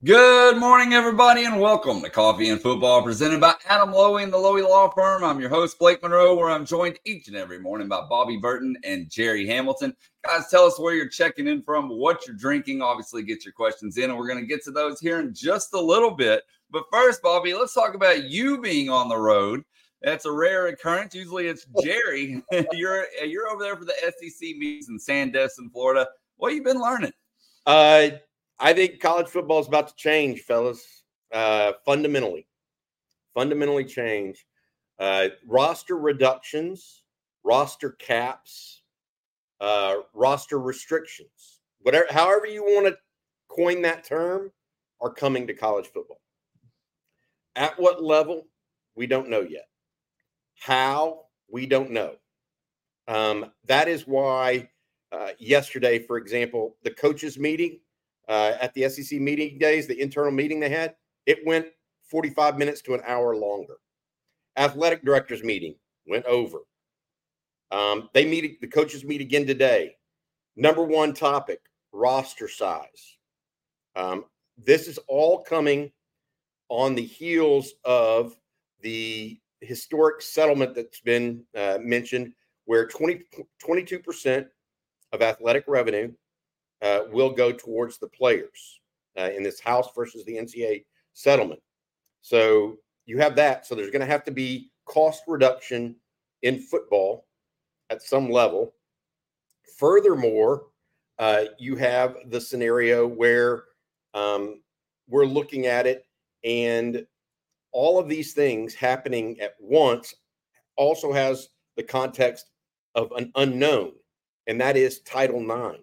Good morning, everybody, and welcome to Coffee and Football, presented by Adam Lowy and the Lowy Law Firm. I'm your host, Blake Monroe, where I'm joined each and every morning by Bobby Burton and Jerry Hamilton. Guys, tell us where you're checking in from, what you're drinking. Obviously, get your questions in, and we're going to get to those here in just a little bit. But first, Bobby, let's talk about you being on the road. That's a rare occurrence. Usually it's Jerry. You're over there for the SEC meetings in Sandestin, Florida. What have you been learning? I think college football is about to change, fellas. Fundamentally change. Roster reductions, roster caps, roster restrictions, however you want to coin that term, are coming to college football. At what level, we don't know yet. How, we don't know. That is why yesterday, for example, the coaches meeting at the SEC meeting days, the internal meeting they had, it went 45 minutes to an hour longer. Athletic directors meeting went over. The coaches meet again today. Number one topic, roster size. This is all coming on the heels of the historic settlement that's been mentioned, where 22% of athletic revenue will go towards the players in this House versus the NCAA settlement. So you have that. So there's going to have to be cost reduction in football at some level. Furthermore, you have the scenario where we're looking at it, and all of these things happening at once also has the context of an unknown, and that is Title IX.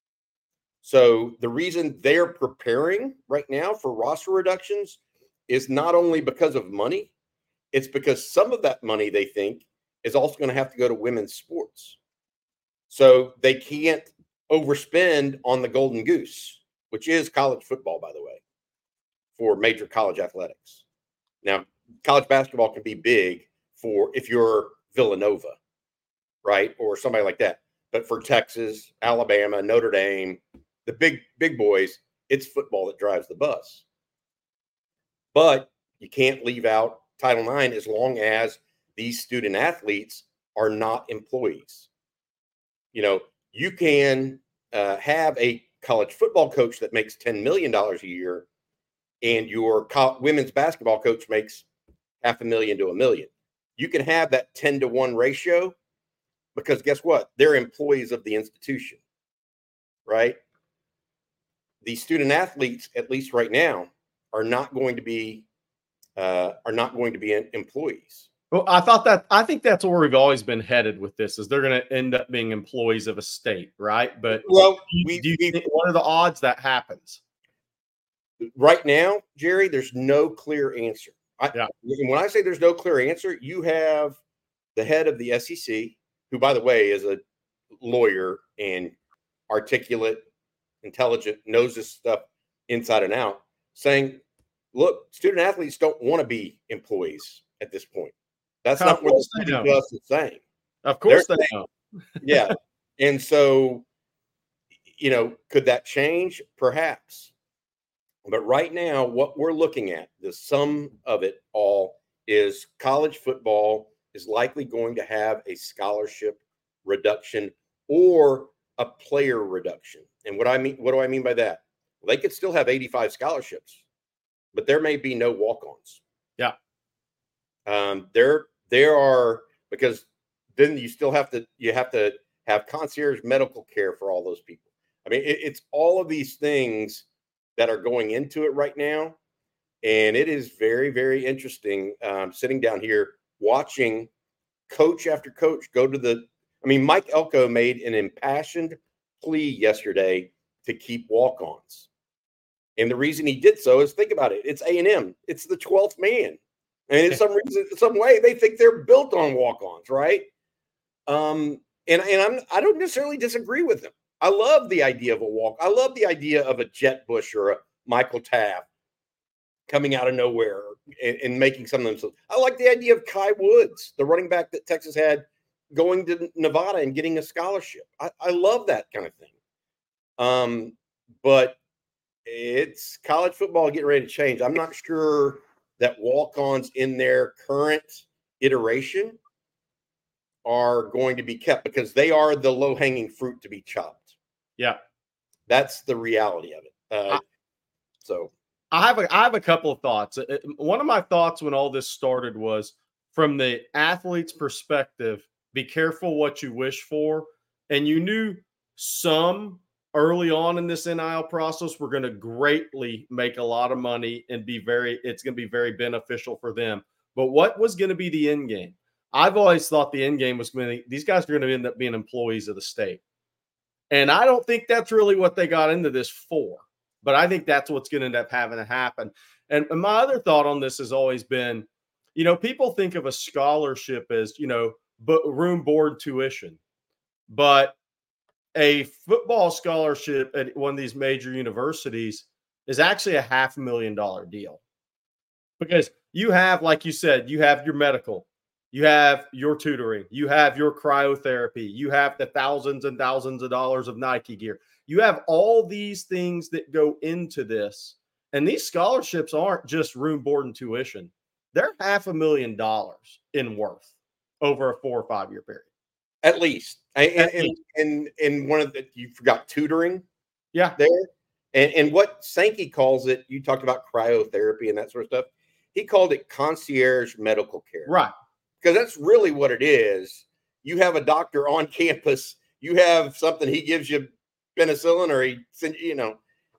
So the reason they're preparing right now for roster reductions is not only because of money, it's because some of that money, they think, is also going to have to go to women's sports. So they can't overspend on the golden goose, which is college football, by the way, for major college athletics. Now, college basketball can be big for if you're Villanova, right, or somebody like that. But for Texas, Alabama, Notre Dame, the big boys, it's football that drives the bus. But you can't leave out Title IX as long as these student athletes are not employees. You know, you can have a college football coach that makes $10 million a year, and your women's basketball coach makes $500,000 to $1 million. You can have that 10-to-1 ratio because guess what? They're employees of the institution, right? The student athletes, at least right now, are not going to be employees. Well, I think that's where we've always been headed with this, is they're going to end up being employees of a state, right? But what are the odds that happens? Right now, Jerry, there's no clear answer. When I say there's no clear answer, you have the head of the SEC, who, by the way, is a lawyer and articulate, intelligent, knows this stuff inside and out, saying, look, student athletes don't want to be employees at this point. That's not what the Just is saying. Of course they know. Yeah. And so, could that change? Perhaps. But right now, what we're looking at, the sum of it all, is college football is likely going to have a scholarship reduction or a player reduction. And what do I mean by that? Well, they could still have 85 scholarships, but there may be no walk-ons. Yeah. There are, because then you have to have concierge medical care for all those people. I mean, it's all of these things that are going into it right now. And it is very, very interesting sitting down here watching coach after coach go to Mike Elko made an impassioned plea yesterday to keep walk-ons. And the reason he did so is, think about it. It's A&M. It's the 12th man. And in some way, they think they're built on walk-ons, right? And I don't necessarily disagree with them. I love the idea of a walk. I love the idea of a Jet Bush or a Michael Taft coming out of nowhere and making some of themselves. I like the idea of Kai Woods, the running back that Texas had, going to Nevada and getting a scholarship. I love that kind of thing. But it's college football getting ready to change. I'm not sure that walk-ons in their current iteration are going to be kept because they are the low-hanging fruit to be chopped. Yeah. That's the reality of it. So I have a couple of thoughts. One of my thoughts when all this started was from the athlete's perspective, be careful what you wish for. And you knew some early on in this NIL process were going to greatly make a lot of money and it's going to be very beneficial for them. But what was going to be the end game? I've always thought the end game was these guys are going to end up being employees of the state. And I don't think that's really what they got into this for. But I think that's what's going to end up having to happen. And my other thought on this has always been, people think of a scholarship as, room, board, tuition. But a football scholarship at one of these major universities is actually a $500,000 deal. Because you have, like you said, you have your medical, you have your tutoring, you have your cryotherapy, you have the thousands and thousands of dollars of Nike gear. You have all these things that go into this. And these scholarships aren't just room, board, and tuition. They're $500,000 in worth over a 4 or 5 year period. At least. And one of the, you forgot tutoring. Yeah. There. And what Sankey calls it, you talked about cryotherapy and that sort of stuff. He called it concierge medical care. Right. Because that's really what it is. You have a doctor on campus. You have something, he gives you penicillin or he sends you,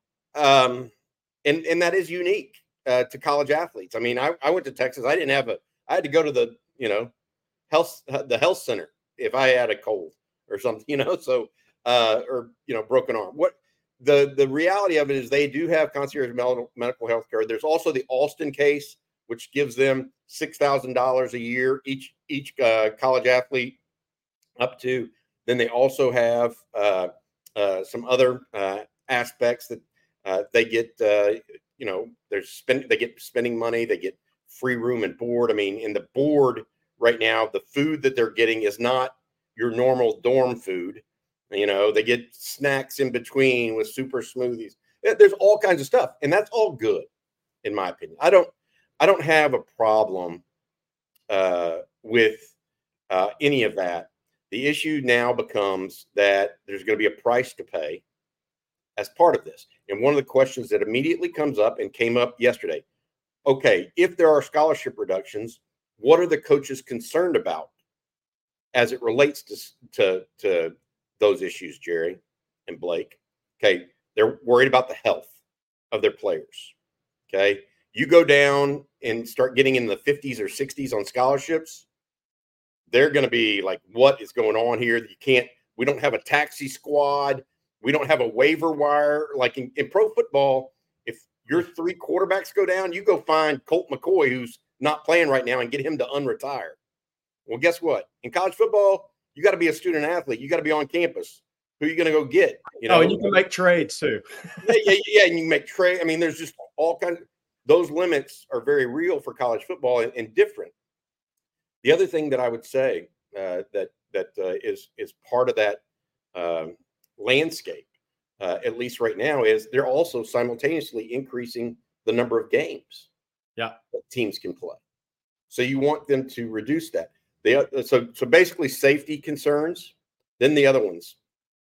and that is unique to college athletes. I mean, I went to Texas. I had to go to the, the health center if I had a cold or something, so, or, broken arm. What the reality of it is they do have concierge medical health care. There's also the Alston case, which gives them $6,000 a year, each college athlete up to. Then they also have some other aspects that they get, they get spending money, they get free room and board. I mean, in the board right now, the food that they're getting is not your normal dorm food. They get snacks in between with super smoothies. There's all kinds of stuff, and that's all good, in my opinion. I don't have a problem with any of that. The issue now becomes that there's going to be a price to pay as part of this. And one of the questions that immediately comes up and came up yesterday, okay, if there are scholarship reductions, what are the coaches concerned about as it relates to those issues, Jerry and Blake? Okay, they're worried about the health of their players. Okay, you go down and start getting in the 50s or 60s on scholarships, they're going to be like, what is going on here? We don't have a taxi squad. We don't have a waiver wire. Like in pro football, if your 3 quarterbacks go down, you go find Colt McCoy, who's not playing right now, and get him to unretire. Well, guess what? In college football, you got to be a student athlete. You got to be on campus. Who are you going to go get? And you can make trades too. yeah. And you can make trade. I mean, there's just all kinds of, those limits are very real for college football and different. The other thing that I would say that is part of that landscape, at least right now, is they're also simultaneously increasing the number of games that teams can play. So you want them to reduce that. So basically safety concerns. Then the other ones,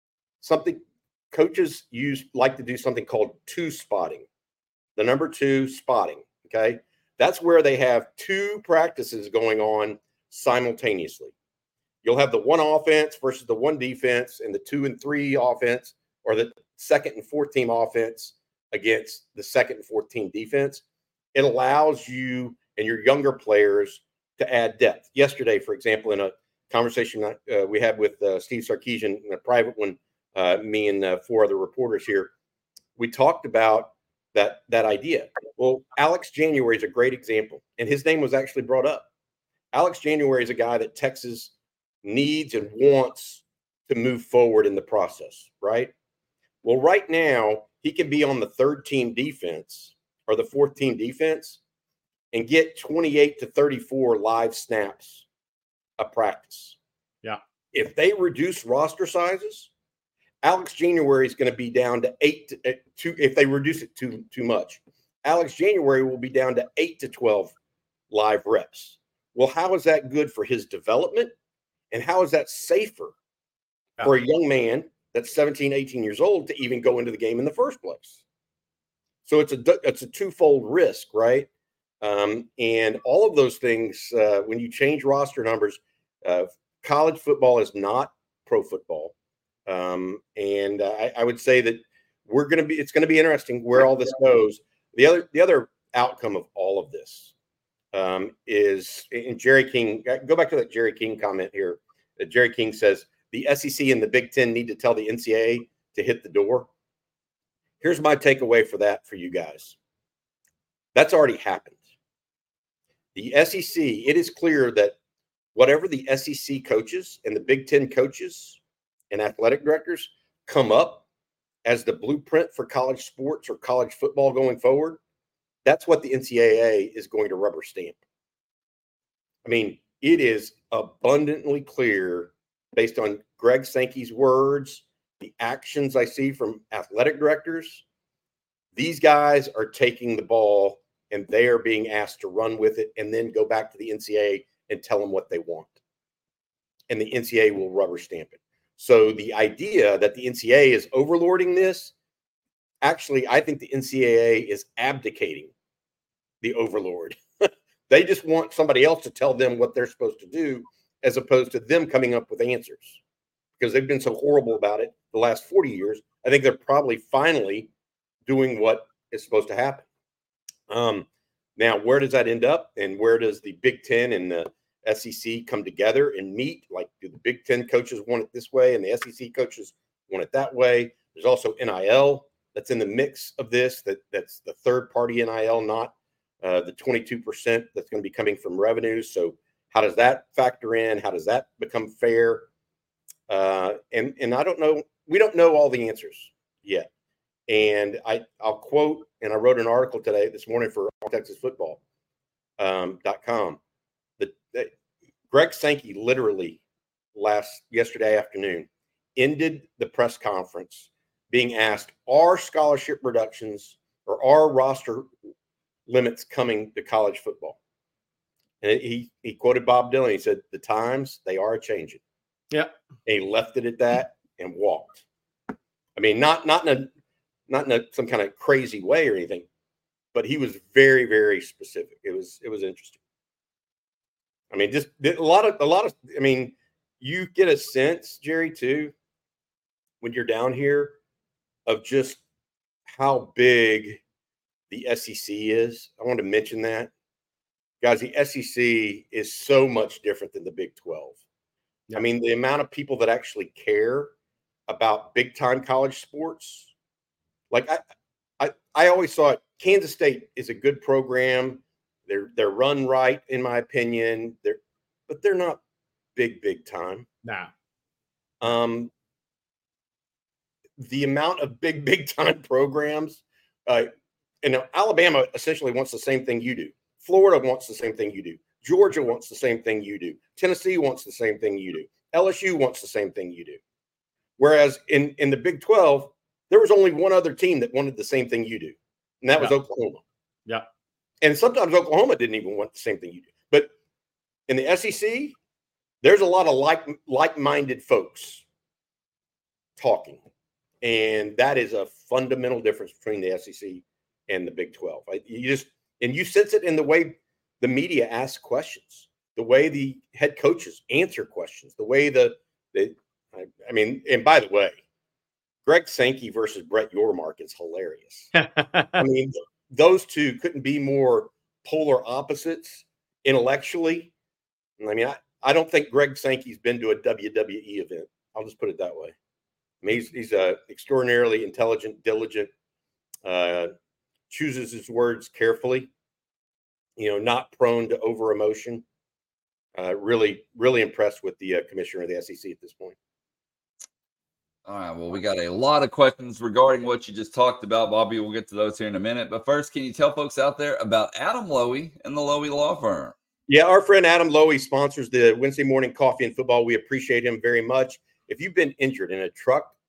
coaches like to do something called 2 spotting. The number 2 spotting. Okay, that's where they have 2 practices going on simultaneously. You'll have the 1 offense versus the 1 defense, and the 2 and 3 offense, or the 2nd and 4th team offense against the 2nd and 4th team defense. It allows you and your younger players to add depth. Yesterday, for example, in a conversation we had with Steve Sarkisian, in a private one, me and 4 other reporters here, we talked about that idea. Well, Alex January is a great example, and his name was actually brought up. Alex January is a guy that Texas needs and wants to move forward in the process, right? Well, right now, he can be on the 3rd team defense or the 4th team defense and get 28 to 34 live snaps a practice. Yeah. If they reduce roster sizes Alex January is going to be down to 8 to 2 if they reduce it too much. Alex January will be down to 8 to 12 live reps. Well, how is that good for his development? And how is that safer for a young man that's 17, 18 years old to even go into the game in the first place? So it's a twofold risk, right? And all of those things, when you change roster numbers, college football is not pro football. And I would say that it's going to be interesting where all this goes. The other outcome of all of this is, and Jerry King, go back to that Jerry King comment here. Jerry King says the SEC and the Big Ten need to tell the NCAA to hit the door. Here's my takeaway for that for you guys. That's already happened. The SEC, it is clear that whatever the SEC coaches and the Big Ten coaches and athletic directors come up as the blueprint for college sports or college football going forward, that's what the NCAA is going to rubber stamp. I mean, it is abundantly clear based on Greg Sankey's words, the actions I see from athletic directors. These guys are taking the ball and they are being asked to run with it and then go back to the NCAA and tell them what they want. And the NCAA will rubber stamp it. So the idea that the NCAA is overlording this, actually, I think the NCAA is abdicating the overlord. They just want somebody else to tell them what they're supposed to do, as opposed to them coming up with answers, because they've been so horrible about it the last 40 years. I think they're probably finally doing what is supposed to happen. Now, where does that end up? And where does the Big Ten and the SEC come together and meet? Like, do the Big Ten coaches want it this way and the SEC coaches want it that way? There's also NIL that's in the mix of this. That's the third-party NIL, not the 22% that's going to be coming from revenues. So how does that factor in? How does that become fair? And I don't know. We don't know all the answers yet. And I'll quote, and I wrote an article this morning for TexasFootball.com. Greg Sankey literally yesterday afternoon ended the press conference being asked, are scholarship reductions or are roster limits coming to college football? And he quoted Bob Dylan. He said, the times, they are changing. Yeah. And he left it at that and walked. I mean, not in some kind of crazy way or anything, but he was very, very specific. It was interesting. I mean, just a lot of, I mean, you get a sense, Jerry, too, when you're down here of just how big the SEC is. I want to mention that. Guys, the SEC is so much different than the Big 12. Yeah. I mean, the amount of people that actually care about big-time college sports. Like, I always thought Kansas State is a good program. They're run right, in my opinion. But they're not big time. Nah. The amount of big time programs, Alabama essentially wants the same thing you do. Florida wants the same thing you do. Georgia wants the same thing you do. Tennessee wants the same thing you do. LSU wants the same thing you do. Whereas in the Big 12, there was only one other team that wanted the same thing you do, and that was Oklahoma. Yeah. And sometimes Oklahoma didn't even want the same thing you do. But in the SEC, there's a lot of like-minded folks talking. And that is a fundamental difference between the SEC and the Big 12. You sense it in the way the media asks questions, the way the head coaches answer questions, the way and by the way, Greg Sankey versus Brett Yormark is hilarious. I mean, those two couldn't be more polar opposites intellectually. I mean, I don't think Greg Sankey's been to a WWE event. I'll just put it that way. I mean, he's extraordinarily intelligent, diligent, chooses his words carefully, not prone to over emotion. Really, really impressed with the commissioner of the SEC at this point. All right, well, we got a lot of questions regarding what you just talked about, Bobby. We'll get to those here in a minute. But first, can you tell folks out there about Adam Lowy and the Lowy Law Firm? Yeah, our friend Adam Lowy sponsors the Wednesday morning coffee and football. We appreciate him very much. If you've been injured in a truck,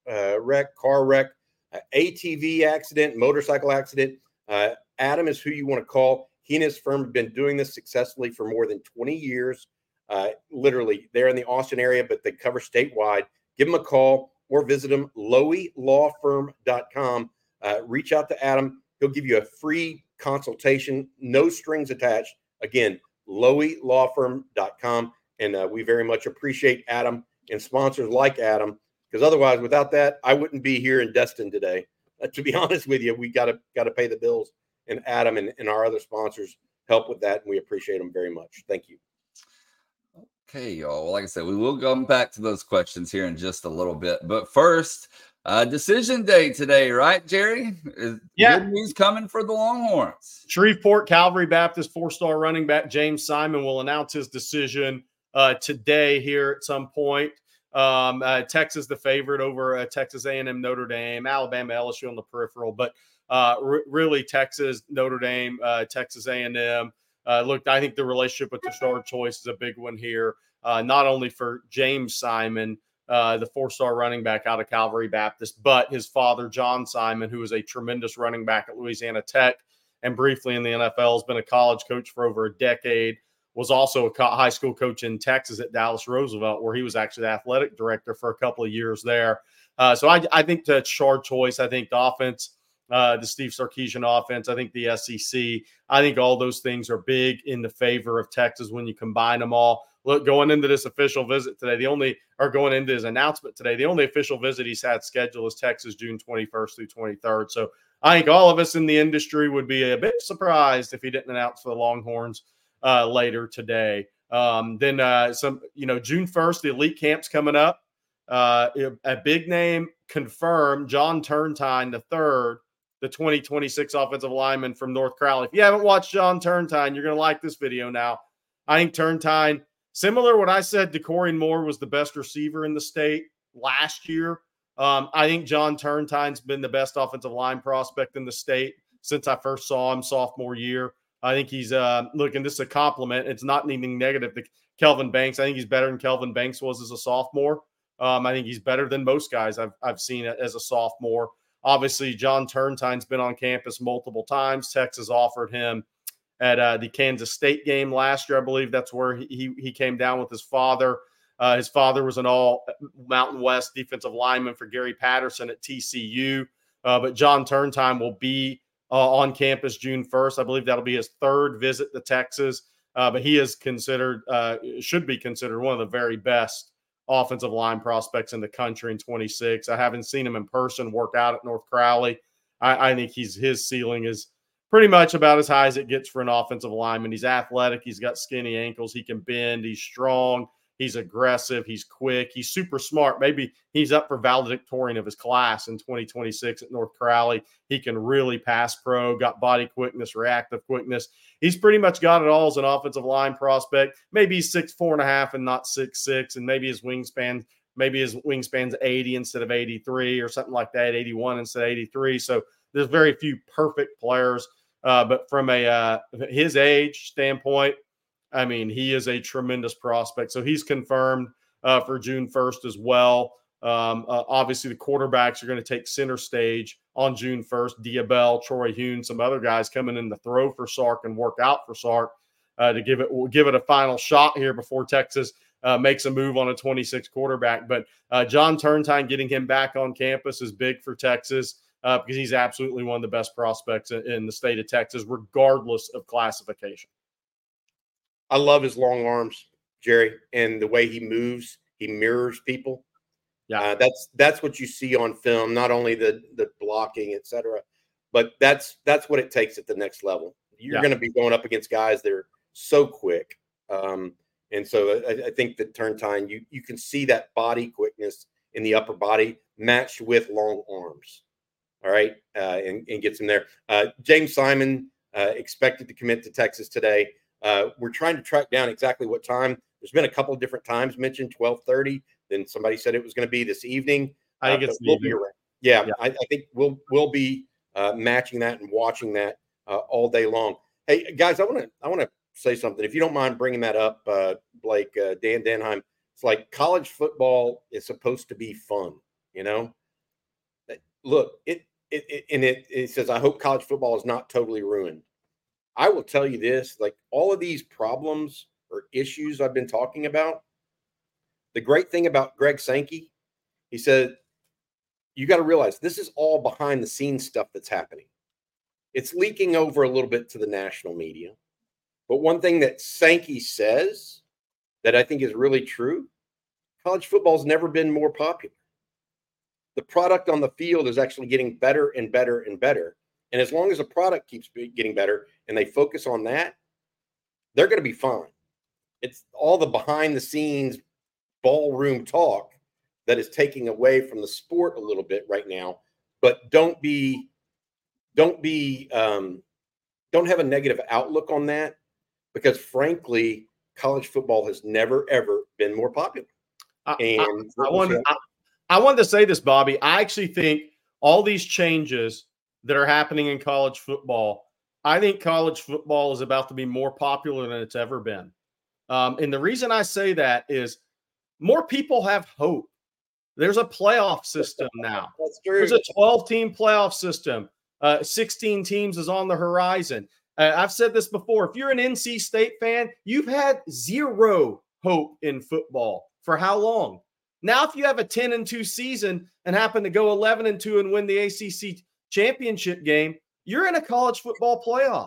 car wreck, ATV accident, motorcycle accident, Adam is who you want to call. He and his firm have been doing this successfully for more than 20 years. Literally, they're in the Austin area, but they cover statewide. Give them a call or visit them, lowielawfirm.com. Reach out to Adam. He'll give you a free consultation, no strings attached. Again, lowielawfirm.com. And we very much appreciate Adam and sponsors like Adam, because otherwise, without that, I wouldn't be here in Destin today. To be honest with you, we got to pay the bills, and Adam and our other sponsors help with that, and we appreciate them very much. Thank you. Okay, y'all. Well, like I said, we will come back to those questions here in just a little bit. But first, decision day today, right, Jerry? Yeah. Good news coming for the Longhorns. Shreveport Calvary Baptist 4-star running back James Simon will announce his decision today here at some point. Texas the favorite over Texas A&M, Notre Dame, Alabama, LSU on the peripheral, but really Texas, Notre Dame, Texas A&M. Look, I think the relationship with the star choice is a big one here, not only for James Simon, the 4-star running back out of Calvary Baptist, but his father, John Simon, who is a tremendous running back at Louisiana Tech and briefly in the NFL, has been a college coach for over a decade, was also a high school coach in Texas at Dallas Roosevelt, where he was actually the athletic director for a couple of years there. So I think the Shard choice, I think the offense, the Steve Sarkisian offense, I think the SEC, I think all those things are big in the favor of Texas when you combine them all. Look, going into this official visit today, going into his announcement today, the only official visit he's had scheduled is Texas, June 21st through 23rd. So I think all of us in the industry would be a bit surprised if he didn't announce for the Longhorns later today. Then June 1st, the elite camp's coming up. A big name confirmed, John Turntine III, the 2026 offensive lineman from North Crowley. If you haven't watched John Turntine, you're going to like this video now. I think Turntine, similar to what I said, DeCorian Moore was the best receiver in the state last year. I think John Turntine's been the best offensive line prospect in the state since I first saw him sophomore year. I think he's looking. This is a compliment. It's not anything negative to Kelvin Banks. I think he's better than Kelvin Banks was as a sophomore. I think he's better than most guys I've seen as a sophomore. Obviously, John Turntine's been on campus multiple times. Texas offered him at the Kansas State game last year. I believe that's where he came down with his father. His father was an all Mountain West defensive lineman for Gary Patterson at TCU. But John Turntine will be on campus June 1st. I believe that'll be his third visit to Texas. But he is should be considered one of the very best offensive line prospects in the country in 26. I haven't seen him in person work out at North Crowley. I think his ceiling is pretty much about as high as it gets for an offensive lineman. He's athletic. He's got skinny ankles. He can bend. He's strong. He's aggressive. He's quick. He's super smart. Maybe he's up for valedictorian of his class in 2026 at North Crowley. He can really pass pro, got body quickness, reactive quickness. He's pretty much got it all as an offensive line prospect. Maybe he's 6'4.5" and not 6'6", and maybe his wingspan's 80 instead of 83 or something like that, 81 instead of 83. So there's very few perfect players. But from his age standpoint, I mean, he is a tremendous prospect. So he's confirmed for June 1st as well. Obviously, the quarterbacks are going to take center stage on June 1st. Diabell, Troy Hune, some other guys coming in to throw for Sark and work out for Sark to give it a final shot here before Texas makes a move on a 26 quarterback. But John Turntine, getting him back on campus is big for Texas because he's absolutely one of the best prospects in the state of Texas, regardless of classification. I love his long arms, Jerry, and the way he moves. He mirrors people. Yeah, that's what you see on film. Not only the blocking, et cetera, but that's what it takes at the next level. You're going to be going up against guys that are so quick, and so I think that Turntine, you can see that body quickness in the upper body matched with long arms. All right, and gets him there. James Simon expected to commit to Texas today. We're trying to track down exactly what time. There's been a couple of different times mentioned, 12:30. Then somebody said it was going to be this evening. I think it's we'll be around. Yeah. I think we'll be matching that and watching that all day long. Hey guys, I want to say something. If you don't mind bringing that up, Blake, Dan Denheim. It's like college football is supposed to be fun, you know. look, it says, I hope college football is not totally ruined. I will tell you this, like all of these problems or issues I've been talking about, the great thing about Greg Sankey, he said, you got to realize this is all behind the scenes stuff that's happening. It's leaking over a little bit to the national media. But one thing that Sankey says that I think is really true, college football's never been more popular. The product on the field is actually getting better and better and better. And as long as the product keeps getting better and they focus on that, they're going to be fine. It's all the behind the scenes ballroom talk that is taking away from the sport a little bit right now. But don't have a negative outlook on that, because frankly, college football has never, ever been more popular. I wanted to say this, Bobby. I actually think all these changes that are happening in college football, I think college football is about to be more popular than it's ever been. And the reason I say that is more people have hope. There's a playoff system now. That's true. There's a 12-team playoff system. 16 teams is on the horizon. I've said this before. If you're an NC State fan, you've had zero hope in football. For how long? Now, if you have a 10-2 season and happen to go 11-2 and win the ACC championship game, you're in a college football playoff.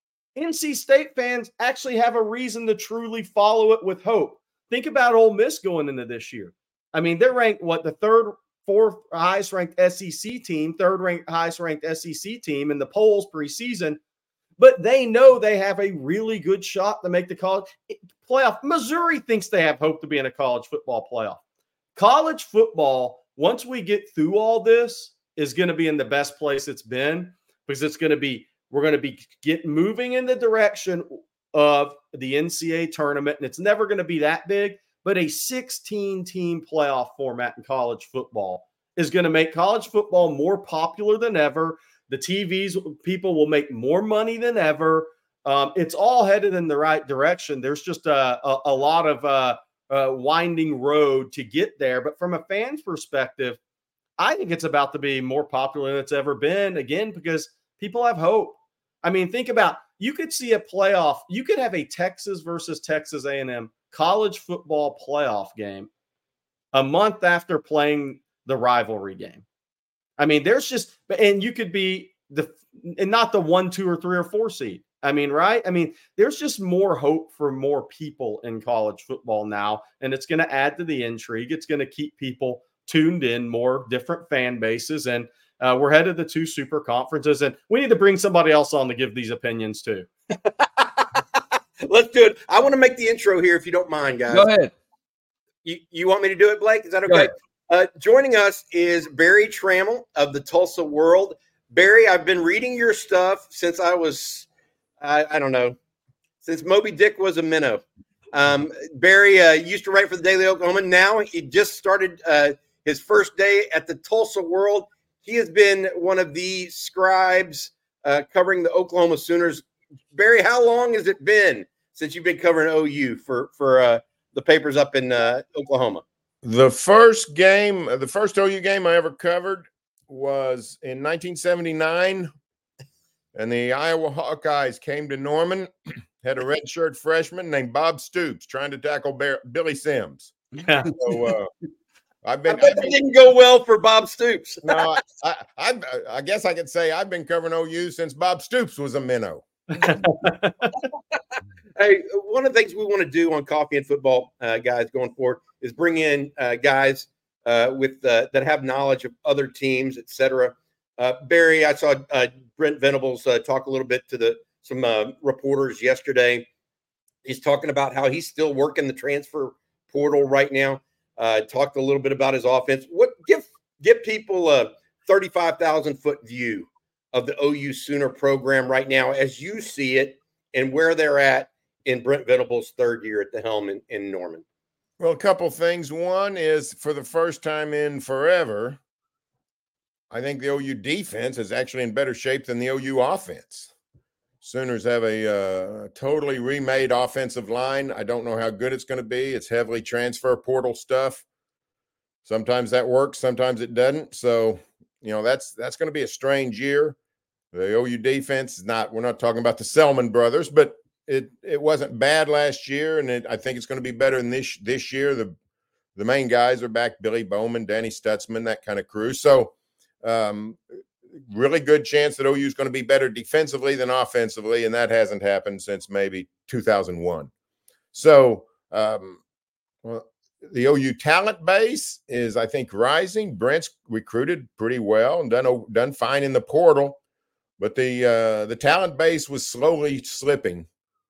NC State fans actually have a reason to truly follow it with hope. Think about Ole Miss going into this year. I mean, they're ranked, fourth highest ranked SEC team, third highest ranked SEC team in the polls preseason, but they know they have a really good shot to make the college playoff. Missouri thinks they have hope to be in a college football playoff. College football, once we get through all this, is going to be in the best place it's been, because we're going to be moving in the direction of the NCAA tournament, and it's never going to be that big, but a 16-team playoff format in college football is going to make college football more popular than ever. The people will make more money than ever. It's all headed in the right direction. There's just a lot of winding road to get there. But from a fan's perspective, I think it's about to be more popular than it's ever been, again, because people have hope. I mean, think about, you could see a playoff. You could have a Texas versus Texas A&M college football playoff game a month after playing the rivalry game. I mean, and you could be not the 1, 2, or 3, or 4 seed. I mean, right? I mean, there's just more hope for more people in college football now, and it's going to add to the intrigue. It's going to keep people tuned in, more different fan bases, and we're headed to 2 super conferences, and we need to bring somebody else on to give these opinions too. Let's do it. I want to make the intro here, if you don't mind, guys. Go ahead. You want me to do it, Blake? Is that okay? Joining us is Barry Trammell of the Tulsa World. Barry, I've been reading your stuff since I was, I don't know, since Moby Dick was a minnow. Barry used to write for the Daily Oklahoma. Now he just started his first day at the Tulsa World. He has been one of the scribes covering the Oklahoma Sooners. Barry, how long has it been since you've been covering OU for the papers up in Oklahoma? The first OU game I ever covered was in 1979, and the Iowa Hawkeyes came to Norman, had a redshirt freshman named Bob Stoops trying to tackle Billy Sims. So I bet it didn't go well for Bob Stoops. No, I guess I could say I've been covering OU since Bob Stoops was a minnow. Hey, one of the things we want to do on Coffee and Football, guys, going forward, is bring in guys with that have knowledge of other teams, etc. Barry, I saw Brent Venables talk a little bit to some reporters yesterday. He's talking about how he's still working the transfer portal right now. Talked a little bit about his offense. Give people a 35,000-foot view of the OU Sooner program right now as you see it, and where they're at in Brent Venables' third year at the helm in Norman. Well, a couple things. One is, for the first time in forever, I think the OU defense is actually in better shape than the OU offense. Sooners have a totally remade offensive line. I don't know how good it's going to be. It's heavily transfer portal stuff. Sometimes that works, sometimes it doesn't. So that's going to be a strange year. The OU defense is not. We're not talking about the Selman brothers, but it wasn't bad last year, and I think it's going to be better than this year. The main guys are back: Billy Bowman, Danny Stutzman, that kind of crew. So, really good chance that OU is going to be better defensively than offensively, and that hasn't happened since maybe 2001. So, well, the OU talent base is, I think, rising. Brent's recruited pretty well and done fine in the portal. But the talent base was slowly slipping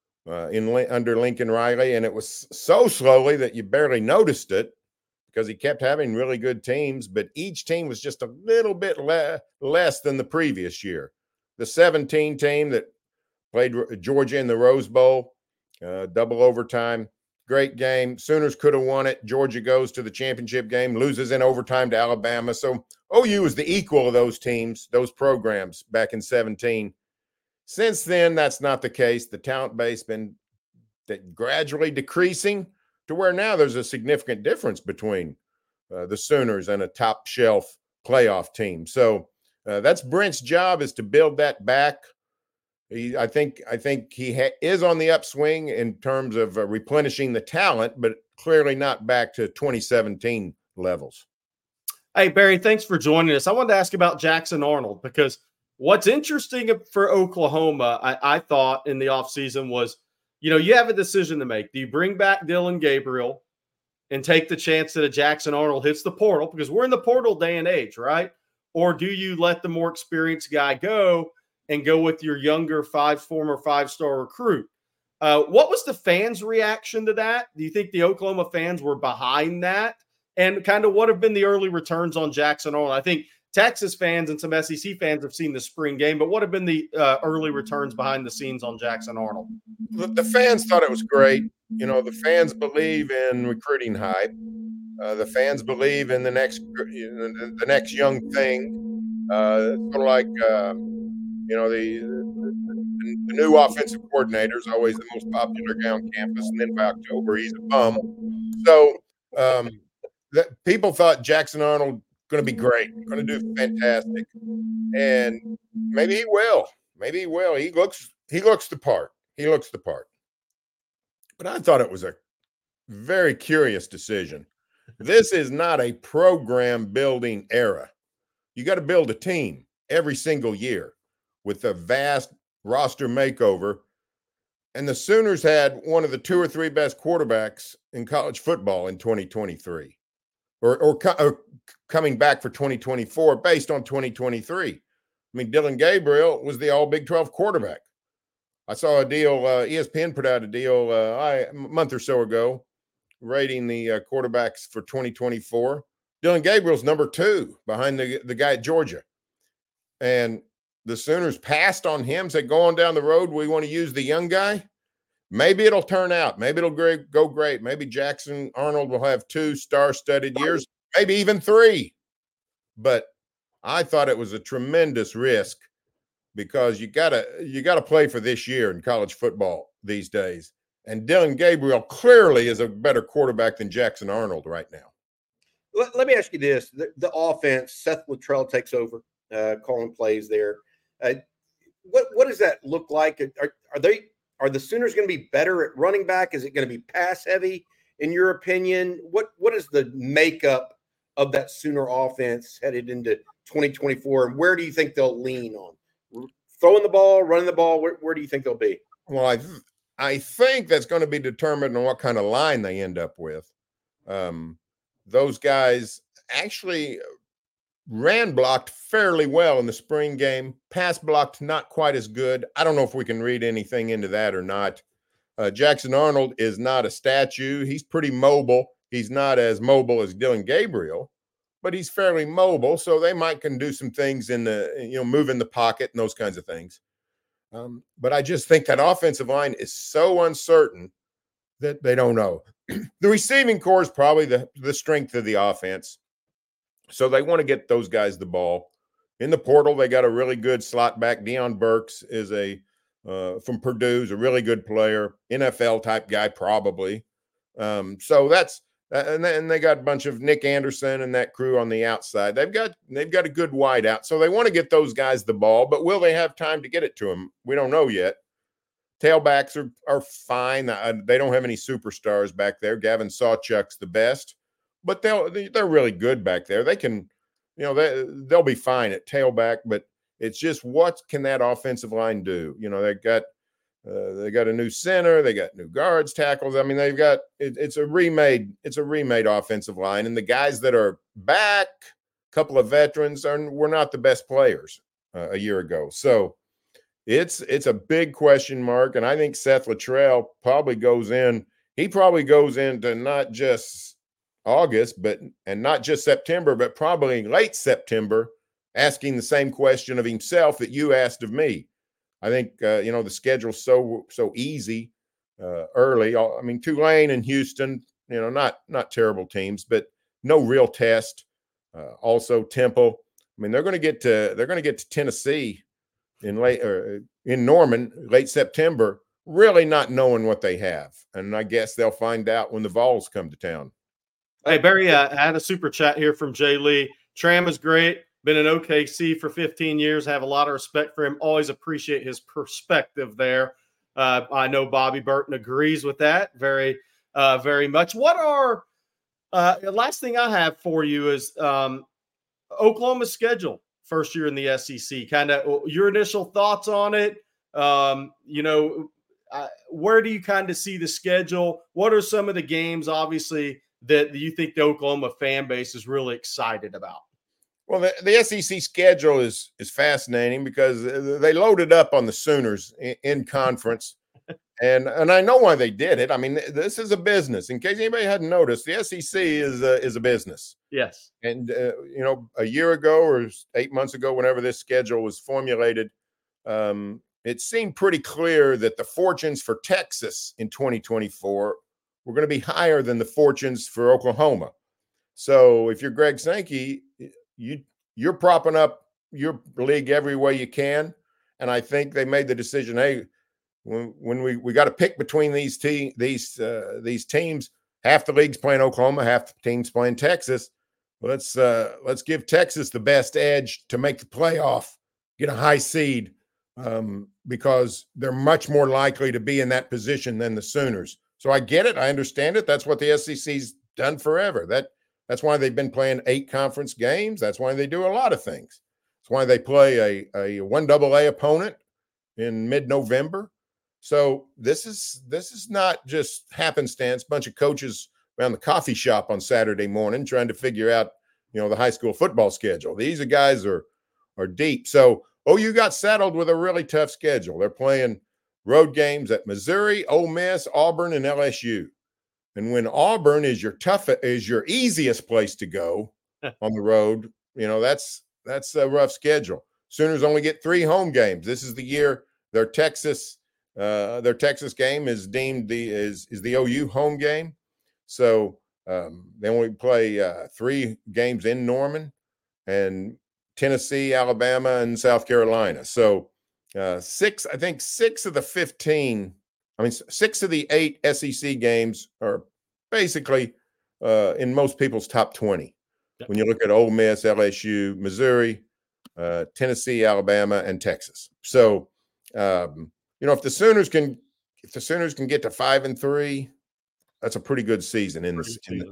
under Lincoln Riley, and it was so slowly that you barely noticed it because he kept having really good teams, but each team was just a little bit less than the previous year. The 17 team that played Georgia in the Rose Bowl, double overtime, great game. Sooners could have won it. Georgia goes to the championship game, loses in overtime to Alabama. So OU is the equal of those teams, those programs back in 17. Since then, that's not the case. The talent base been gradually decreasing to where now there's a significant difference between the Sooners and a top shelf playoff team. So that's Brent's job, is to build that back. I think he is on the upswing in terms of replenishing the talent, but clearly not back to 2017 levels. Hey, Barry, thanks for joining us. I wanted to ask about Jackson Arnold, because what's interesting for Oklahoma, I thought in the offseason was, you have a decision to make. Do you bring back Dillon Gabriel and take the chance that a Jackson Arnold hits the portal, because we're in the portal day and age, right? Or do you let the more experienced guy go and go with your younger former five-star recruit? What was the fans' reaction to that? Do you think the Oklahoma fans were behind that? And kind of what have been the early returns on Jackson Arnold? I think Texas fans and some SEC fans have seen the spring game, but what have been the early returns behind the scenes on Jackson Arnold? The fans thought it was great. The fans believe in recruiting hype. The fans believe in the next young thing. Sort of like the new offensive coordinator is always the most popular guy on campus, and then by October he's a bum. So people thought Jackson Arnold going to be great, going to do fantastic, and maybe he will. Maybe he will. He looks the part. He looks the part. But I thought it was a very curious decision. This is not a program building era. You got to build a team every single year with a vast roster makeover. And the Sooners had one of the 2 or 3 best quarterbacks in college football in 2023, or coming back for 2024 based on 2023. I mean, Dillon Gabriel was the all Big 12 quarterback. I saw a deal, ESPN put out a deal a month or so ago, rating the quarterbacks for 2024. Dillon Gabriel's number 2 behind the guy at Georgia. And the Sooners passed on him, said, go on down the road. We want to use the young guy. Maybe it'll turn out. Maybe it'll go great. Maybe Jackson Arnold will have 2 star-studded years, maybe even 3. But I thought it was a tremendous risk, because you gotta play for this year in college football these days. And Dillon Gabriel clearly is a better quarterback than Jackson Arnold right now. Let me ask you this. The offense, Seth Luttrell takes over, calling plays there. What does that look like? Are the Sooners going to be better at running back? Is it going to be pass heavy in your opinion? What is the makeup of that Sooner offense headed into 2024? And where do you think they'll lean on? Throwing the ball, running the ball? Where do you think they'll be? Well, I think that's going to be determined on what kind of line they end up with. Those guys actually ran blocked fairly well in the spring game. Pass blocked not quite as good. I don't know if we can read anything into that or not. Jackson Arnold is not a statue. He's pretty mobile. He's not as mobile as Dillon Gabriel, but he's fairly mobile. So they can do some things in the, move in the pocket and those kinds of things. But I just think that offensive line is so uncertain that they don't know. The receiving core is probably the strength of the offense. So they want to get those guys the ball. In the portal, they got a really good slot back. Deion Burks is from Purdue, is a really good player, NFL type guy probably. So And they got a bunch of Nick Anderson and that crew on the outside. They've got a good wide out, so they want to get those guys the ball. But will they have time to get it to them? We don't know yet. Tailbacks are fine. They don't have any superstars back there. Gavin Sawchuk's the best, but they're really good back there. They can, they'll be fine at tailback. But it's just, what can that offensive line do? They got a new center. They got new guards, tackles. I mean, they've got it's a remade offensive line, and the guys that are back, a couple of veterans, were not the best players a year ago. So it's a big question mark, and I think Seth Littrell probably goes in. He probably goes into not just August, and not just September, but probably late September, asking the same question of himself that you asked of me. I think, the schedule's so easy early. I mean, Tulane and Houston, not terrible teams, but no real test. Also Temple. I mean, they're going to get to Tennessee in Norman, late September, really not knowing what they have. And I guess they'll find out when the Vols come to town. Hey, Barry, I had a super chat here from Jay Lee. Tram is great. Been in OKC for 15 years. Have a lot of respect for him. Always appreciate his perspective there. I know Bobby Burton agrees with that very, very much. What are the last thing I have for you is Oklahoma's schedule first year in the SEC. Kind of your initial thoughts on it. Where do you kind of see the schedule? What are some of the games, obviously, that you think the Oklahoma fan base is really excited about? Well, the SEC schedule is fascinating because they loaded up on the Sooners in conference, and I know why they did it. I mean, this is a business. In case anybody hadn't noticed, the SEC is a business. Yes, and a year ago or 8 months ago, whenever this schedule was formulated, it seemed pretty clear that the fortunes for Texas in 2024 were going to be higher than the fortunes for Oklahoma. So if you're Greg Sankey, you're propping up your league every way you can. And I think they made the decision, hey, when we got to pick between these teams, half the league's playing Oklahoma, half the teams playing Texas. Let's give Texas the best edge to make the playoff, get a high seed, because they're much more likely to be in that position than the Sooners. So I get it. I understand it. That's what the SEC's done forever. That's why they've been playing 8 conference games. That's why they do a lot of things. That's why they play a 1AA opponent in mid-November. So this is not just happenstance. Bunch of coaches around the coffee shop on Saturday morning trying to figure out, the high school football schedule. These guys are deep. So OU got saddled with a really tough schedule. They're playing road games at Missouri, Ole Miss, Auburn, and LSU. And when Auburn is your easiest place to go on the road, that's a rough schedule. Sooners only get 3 home games. This is the year their Texas game is deemed the OU home game. So they only play 3 games in Norman, and Tennessee, Alabama, and South Carolina. So 6 of the 15. 6 of the 8 SEC games are basically in most people's top 20. When you look at Ole Miss, LSU, Missouri, Tennessee, Alabama, and Texas. So, if the Sooners can get to 5-3, that's a pretty good season in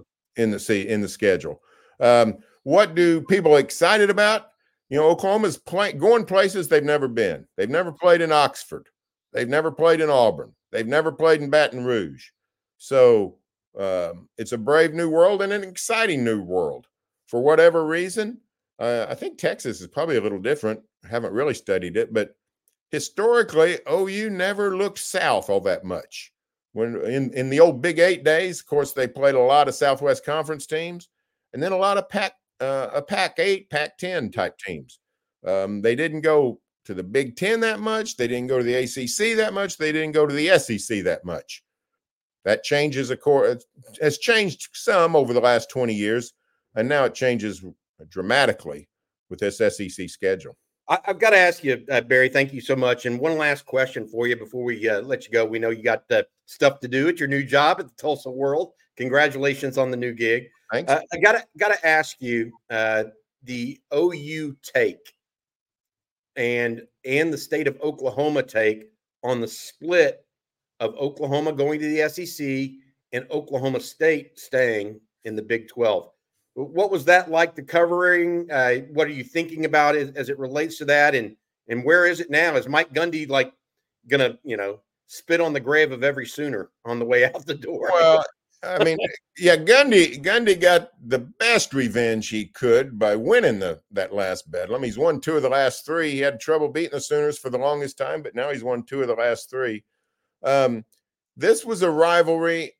the schedule. What do people excited about? Oklahoma's going places they've never been. They've never played in Oxford. They've never played in Auburn. They've never played in Baton Rouge. So it's a brave new world and an exciting new world. For whatever reason, I think Texas is probably a little different. I haven't really studied it, but historically, OU never looked south all that much. When in the old Big 8 days, of course, they played a lot of Southwest Conference teams and then a lot of Pac-8, Pac-10 type teams. They didn't go to the Big 10 that much. They didn't go to the ACC that much. They didn't go to the SEC that much. That changes, of course, has changed some over the last 20 years, and now it changes dramatically with this SEC schedule. I've got to ask you, Barry, thank you so much. And one last question for you before we let you go. We know you got stuff to do at your new job at the Tulsa World. Congratulations on the new gig. Thanks. I gotta ask you the OU take and the state of Oklahoma take on the split of Oklahoma going to the SEC and Oklahoma State staying in the Big 12. What was that like, the covering? What are you thinking about it as it relates to that? And where is it now? Is Mike Gundy like going to, spit on the grave of every Sooner on the way out the door? Well, I mean, yeah, Gundy got the best revenge he could by winning that last Bedlam. He's won 2 of the last 3. He had trouble beating the Sooners for the longest time, but now he's won 2 of the last 3. This was a rivalry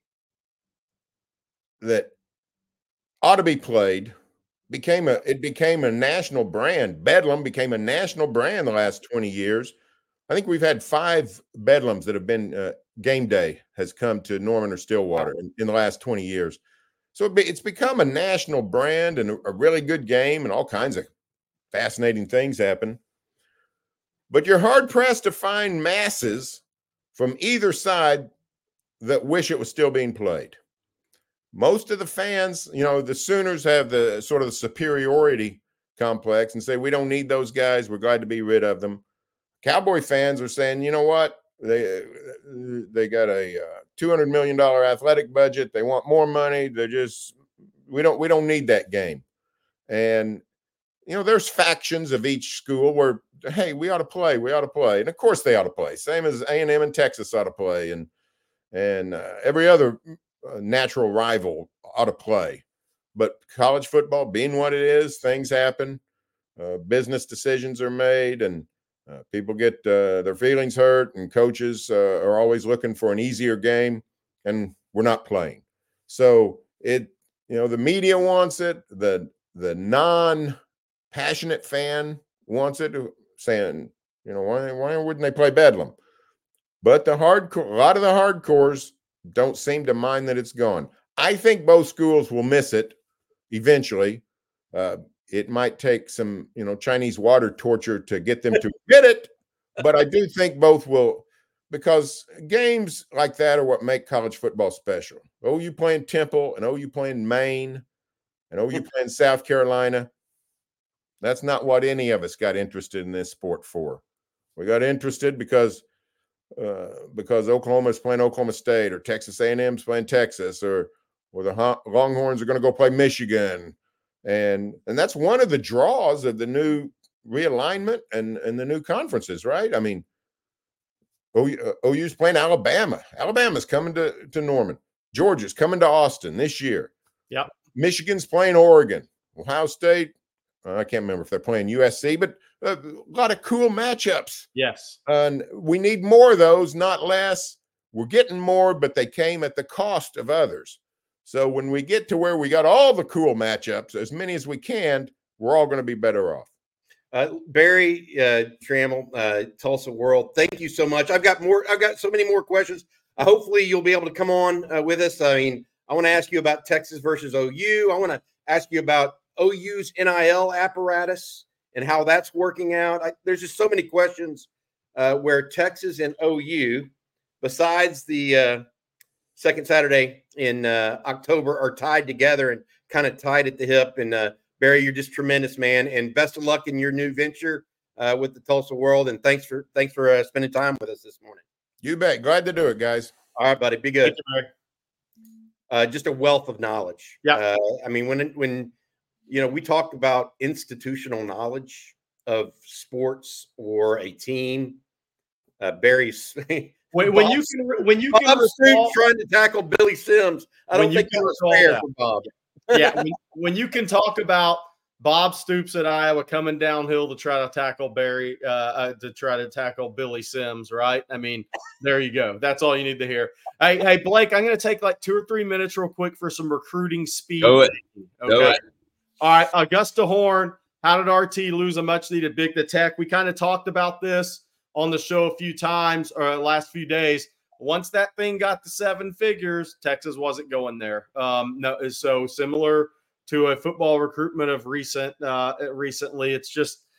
that ought to be played. It became a national brand. Bedlam became a national brand the last 20 years. I think we've had 5 Bedlams that have been game day has come to Norman or Stillwater in the last 20 years. So it's become a national brand and a really good game, and all kinds of fascinating things happen. But you're hard-pressed to find masses from either side that wish it was still being played. Most of the fans, the Sooners have the sort of the superiority complex and say, we don't need those guys. We're glad to be rid of them. Cowboy fans are saying, you know what? They got a $200 million athletic budget. They want more money. We don't need that game. And, there's factions of each school where, hey, we ought to play. And of course they ought to play. Same as A&M and Texas ought to play. And every other natural rival ought to play. But college football being what it is, things happen, business decisions are made, and people get their feelings hurt, and coaches are always looking for an easier game, and we're not playing. So the media wants it. The non-passionate fan wants it, saying, why wouldn't they play Bedlam? But a lot of the hardcores don't seem to mind that it's gone. I think both schools will miss it eventually. It might take some, Chinese water torture to get them to get it, but I do think both will, because games like that are what make college football special. OU playing Temple and OU playing Maine and OU playing South Carolina. That's not what any of us got interested in this sport for. We got interested because Oklahoma is playing Oklahoma State, or Texas A&M is playing Texas, or the Longhorns are going to go play Michigan. And that's one of the draws of the new realignment and the new conferences, right? I mean, OU's playing Alabama. Alabama's coming to Norman. Georgia's coming to Austin this year. Yep. Michigan's playing Oregon. Ohio State, I can't remember if they're playing USC, but a lot of cool matchups. Yes. And we need more of those, not less. We're getting more, but they came at the cost of others. So when we get to where we got all the cool matchups, as many as we can, we're all going to be better off. Barry Trammell, Tulsa World, thank you so much. I've got so many more questions. Hopefully you'll be able to come on with us. I mean, I want to ask you about Texas versus OU. I want to ask you about OU's NIL apparatus and how that's working out. There's just so many questions where Texas and OU, besides the second Saturday in October, are tied together and kind of tied at the hip. And Barry, you're just tremendous, man. And best of luck in your new venture with the Tulsa World. And thanks for spending time with us this morning. You bet. Glad to do it, guys. All right, buddy. Be good. Thank you, Barry. Just a wealth of knowledge. Yeah. I mean, when we talk about institutional knowledge of sports or a team, Barry's. When you can Bob recall, Stoops trying to tackle Billy Sims, I don't think that was fair for Bob. Yeah, when you can talk about Bob Stoops at Iowa coming downhill to try to tackle Barry, to try to tackle Billy Sims, right? I mean, there you go. That's all you need to hear. Hey, Blake, I'm going to take like 2 or 3 minutes real quick for some recruiting speed. Go it. Okay. Go it. All right, Augusta Horn. How did RT lose a much-needed big to Tech? We kind of talked about this on the show a few times or last few days. Once that thing got to 7 figures, Texas wasn't going there. No, so similar to a football recruitment of recently, it's just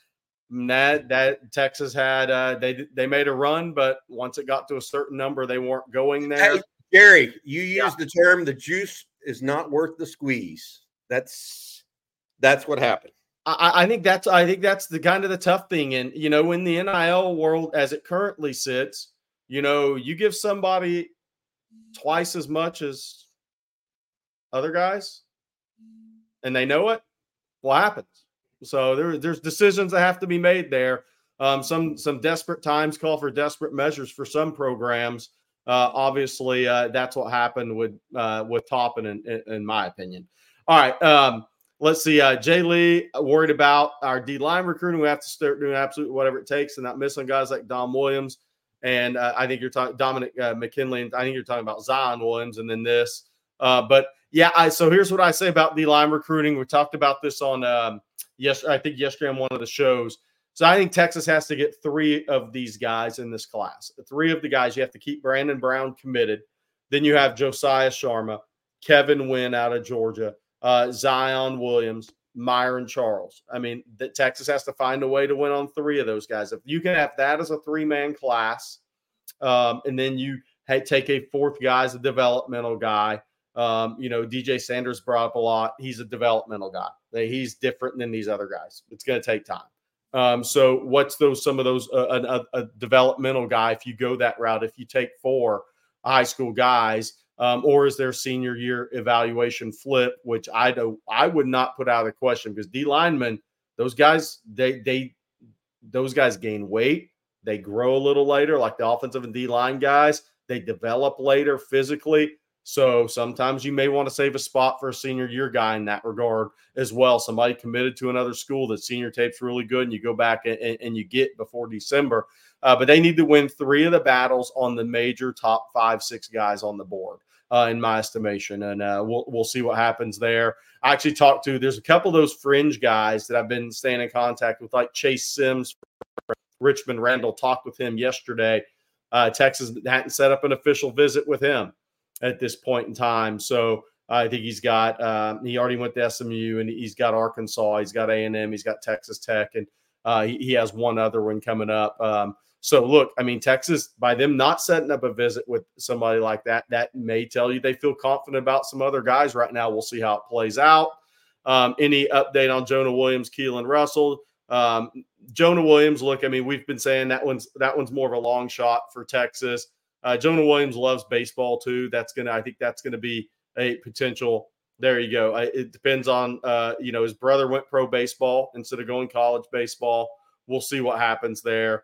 That Texas had they made a run, but once it got to a certain number, they weren't going there. Hey, Gary, you used the term "the juice is not worth the squeeze." That's what happened. I think that's the kind of the tough thing. And, in the NIL world as it currently sits, you give somebody twice as much as other guys and they know it, what happens? So there's decisions that have to be made there. Some desperate times call for desperate measures for some programs. Obviously, that's what happened with Toppin, in my opinion. All right. Let's see. Jay Lee worried about our D-line recruiting. We have to start doing absolutely whatever it takes and not miss on guys like Dom Williams. And I think you're talking Dominic McKinley. And I think you're talking about Zion Williams and then this. So here's what I say about D-line recruiting. We talked about this on yesterday on one of the shows. So I think Texas has to get 3 of these guys in this class. 3 of the guys, you have to keep Brandon Brown committed. Then you have Josiah Sharma, Kevin Wynn out of Georgia, Zion Williams, Myron Charles. I mean, Texas has to find a way to win on 3 of those guys. If you can have that as a 3-man class, and then you take a 4th guy as a developmental guy. DJ Sanders brought up a lot. He's a developmental guy. He's different than these other guys. It's going to take time. So what's some of those a developmental guy if you go that route, if you take 4 high school guys, or is there senior year evaluation flip, which I would not put out of the question, because D linemen, those guys, those guys gain weight. They grow a little later, like the offensive and D line guys. They develop later physically. So sometimes you may want to save a spot for a senior year guy in that regard as well. Somebody committed to another school that senior tape's really good, and you go back and you get before December. But they need to win 3 of the battles on the major top 5, 6 guys on the board, in my estimation. And we'll see what happens there. I actually there's a couple of those fringe guys that I've been staying in contact with, like Chase Sims, Richmond Randall. Talked with him yesterday. Texas hadn't set up an official visit with him at this point in time. So I think he's got he already went to SMU, and he's got Arkansas, he's got A&M, he's got Texas Tech, and he has one other one coming up. So look, I mean, Texas, by them not setting up a visit with somebody like that, that may tell you they feel confident about some other guys right now. We'll see how it plays out. Any update on Jonah Williams, Keelan Russell? Jonah Williams, look, I mean, we've been saying that one's more of a long shot for Texas. Jonah Williams loves baseball too. I think that's going to be a potential. There you go. It depends on, his brother went pro baseball instead of going college baseball. We'll see what happens there.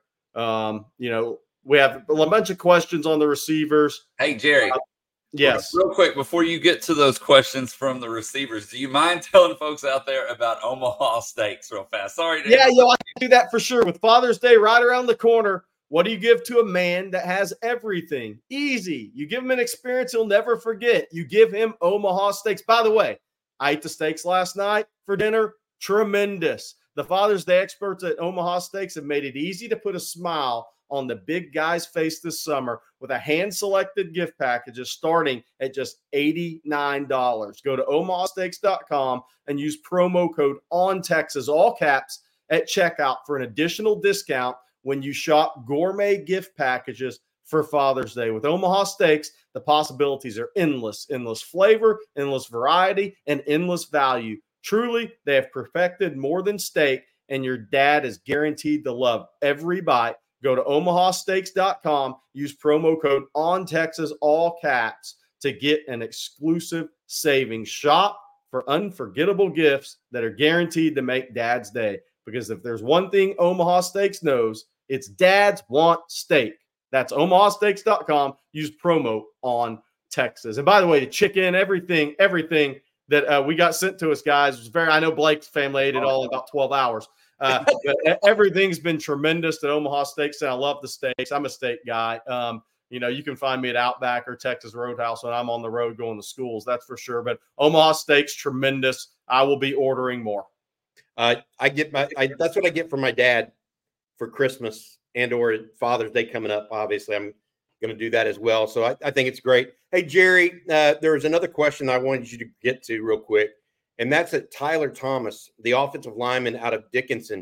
We have a bunch of questions on the receivers. Hey, Jerry. Yes. Real quick, before you get to those questions from the receivers, do you mind telling folks out there about Omaha Steaks real fast? Sorry. Yeah, I can do that for sure. With Father's Day right around the corner, what do you give to a man that has everything? Easy. You give him an experience he'll never forget. You give him Omaha Steaks. By the way, I ate the steaks last night for dinner. Tremendous. The Father's Day experts at Omaha Steaks have made it easy to put a smile on the big guy's face this summer with a hand-selected gift packages starting at just $89. Go to omahasteaks.com and use promo code ONTEXAS, all caps, at checkout for an additional discount when you shop gourmet gift packages for Father's Day. With Omaha Steaks, the possibilities are endless. Endless flavor, endless variety, and endless value. Truly, they have perfected more than steak, and your dad is guaranteed to love every bite. Go to omahasteaks.com, use promo code ONTEXAS, all caps, to get an exclusive savings. Shop for unforgettable gifts that are guaranteed to make Dad's day. Because if there's one thing Omaha Steaks knows, it's dads want steak. That's omahasteaks.com. Use promo ONTEXAS. And by the way, the chicken, everything that we got sent to us, guys, was I know Blake's family ate it all in about 12 hours. But everything's been tremendous at Omaha Steaks, and I love the steaks. I'm a steak guy. You can find me at Outback or Texas Roadhouse when I'm on the road going to schools, that's for sure. But Omaha Steaks, tremendous. I will be ordering more. That's what I get from my dad for Christmas and or Father's Day coming up. Obviously, I'm going to do that as well. So I think it's great. Hey, Jerry, there was another question I wanted you to get to real quick. And that's at Tyler Thomas, the offensive lineman out of Dickinson,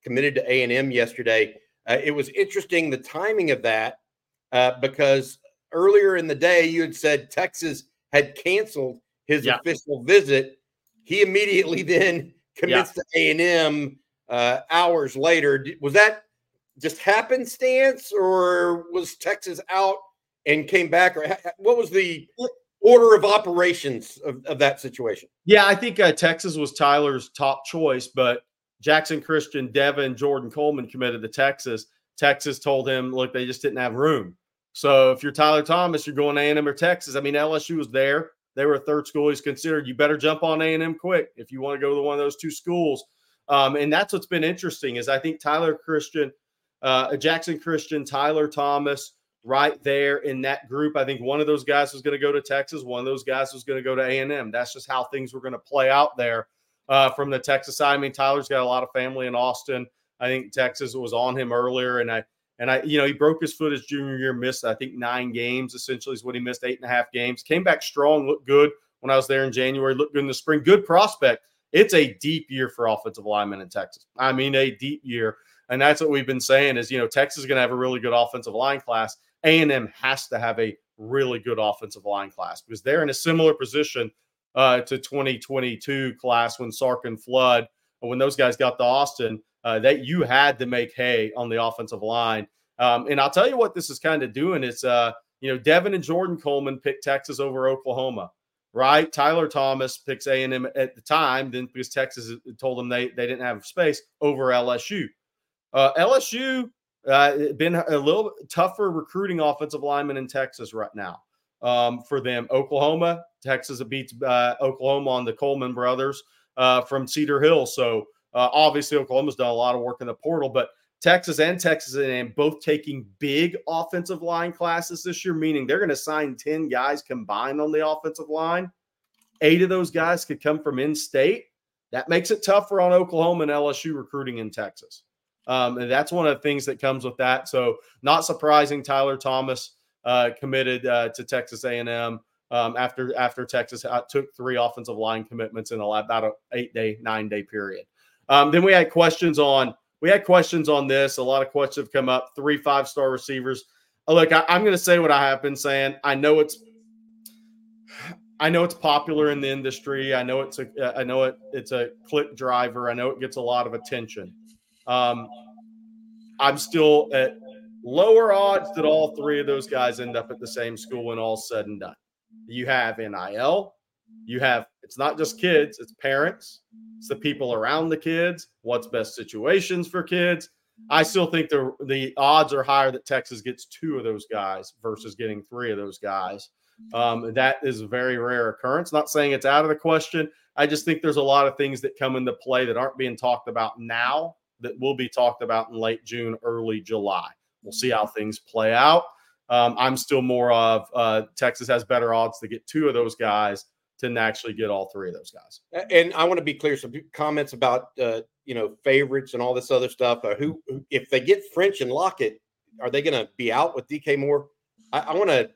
committed to A&M yesterday. It was interesting, the timing of that, because earlier in the day you had said Texas had canceled his official visit. He immediately then commits to A&M hours later. Was that just happenstance, or was Texas out and came back? Or what was the order of operations of that situation? Yeah, I think Texas was Tyler's top choice, but Jackson Christian, Devin, Jordan Coleman committed to Texas. Texas told him, look, they just didn't have room. So if you're Tyler Thomas, you're going A&M or Texas. I mean, LSU was there. They were a third school he's considered. You better jump on A&M quick if you want to go to one of those two schools. And that's what's been interesting is I think Tyler Christian, Jackson Christian, Tyler Thomas, right there in that group. I think one of those guys was going to go to Texas. One of those guys was going to go to A&M. That's just how things were going to play out there from the Texas side. I mean, Tyler's got a lot of family in Austin. I think Texas was on him earlier, and I, you know, he broke his foot his junior year, missed, I think, 9 games, essentially is what he missed, 8.5 games. Came back strong, looked good when I was there in January, looked good in the spring. Good prospect. It's a deep year for offensive linemen in Texas. I mean, a deep year. And that's what we've been saying is, you know, Texas is going to have a really good offensive line class. A&M has to have a really good offensive line class because they're in a similar position to 2022 class when Sark and Flood, when those guys got to Austin, that you had to make hay on the offensive line. And I'll tell you what this is kind of doing. It's, you know, Devin and Jordan Coleman picked Texas over Oklahoma, right? Tyler Thomas picks A&M at the time, then because Texas told them they didn't have space, over LSU. LSU been a little tougher recruiting offensive linemen in Texas right now for them. Oklahoma, Texas beats Oklahoma on the Coleman brothers from Cedar Hill. So obviously Oklahoma's done a lot of work in the portal, but Texas and Texas A&M both taking big offensive line classes this year, meaning they're going to sign 10 guys combined on the offensive line. 8 of those guys could come from in-state. That makes it tougher on Oklahoma and LSU recruiting in Texas. And that's one of the things that comes with that. So not surprising, Tyler Thomas committed to Texas A&M after Texas took 3 offensive line commitments in about an 9-day period. Then we had questions on this. A lot of questions have come up. 3 5-star receivers. Look, I'm going to say what I have been saying. I know it's popular in the industry. I know it's a click driver. I know it gets a lot of attention. I'm still at lower odds that all 3 of those guys end up at the same school when all's said and done. You have NIL. It's not just kids, it's parents. It's the people around the kids. What's best situations for kids. I still think the odds are higher that Texas gets 2 of those guys versus getting 3 of those guys. That is a very rare occurrence. Not saying it's out of the question. I just think there's a lot of things that come into play that aren't being talked about now that will be talked about in late June, early July. We'll see how things play out. I'm still more of Texas has better odds to get 2 of those guys than actually get all 3 of those guys. And I want to be clear, some comments about favorites and all this other stuff. Who if they get French and Lockett, are they going to be out with DK Moore? I want to,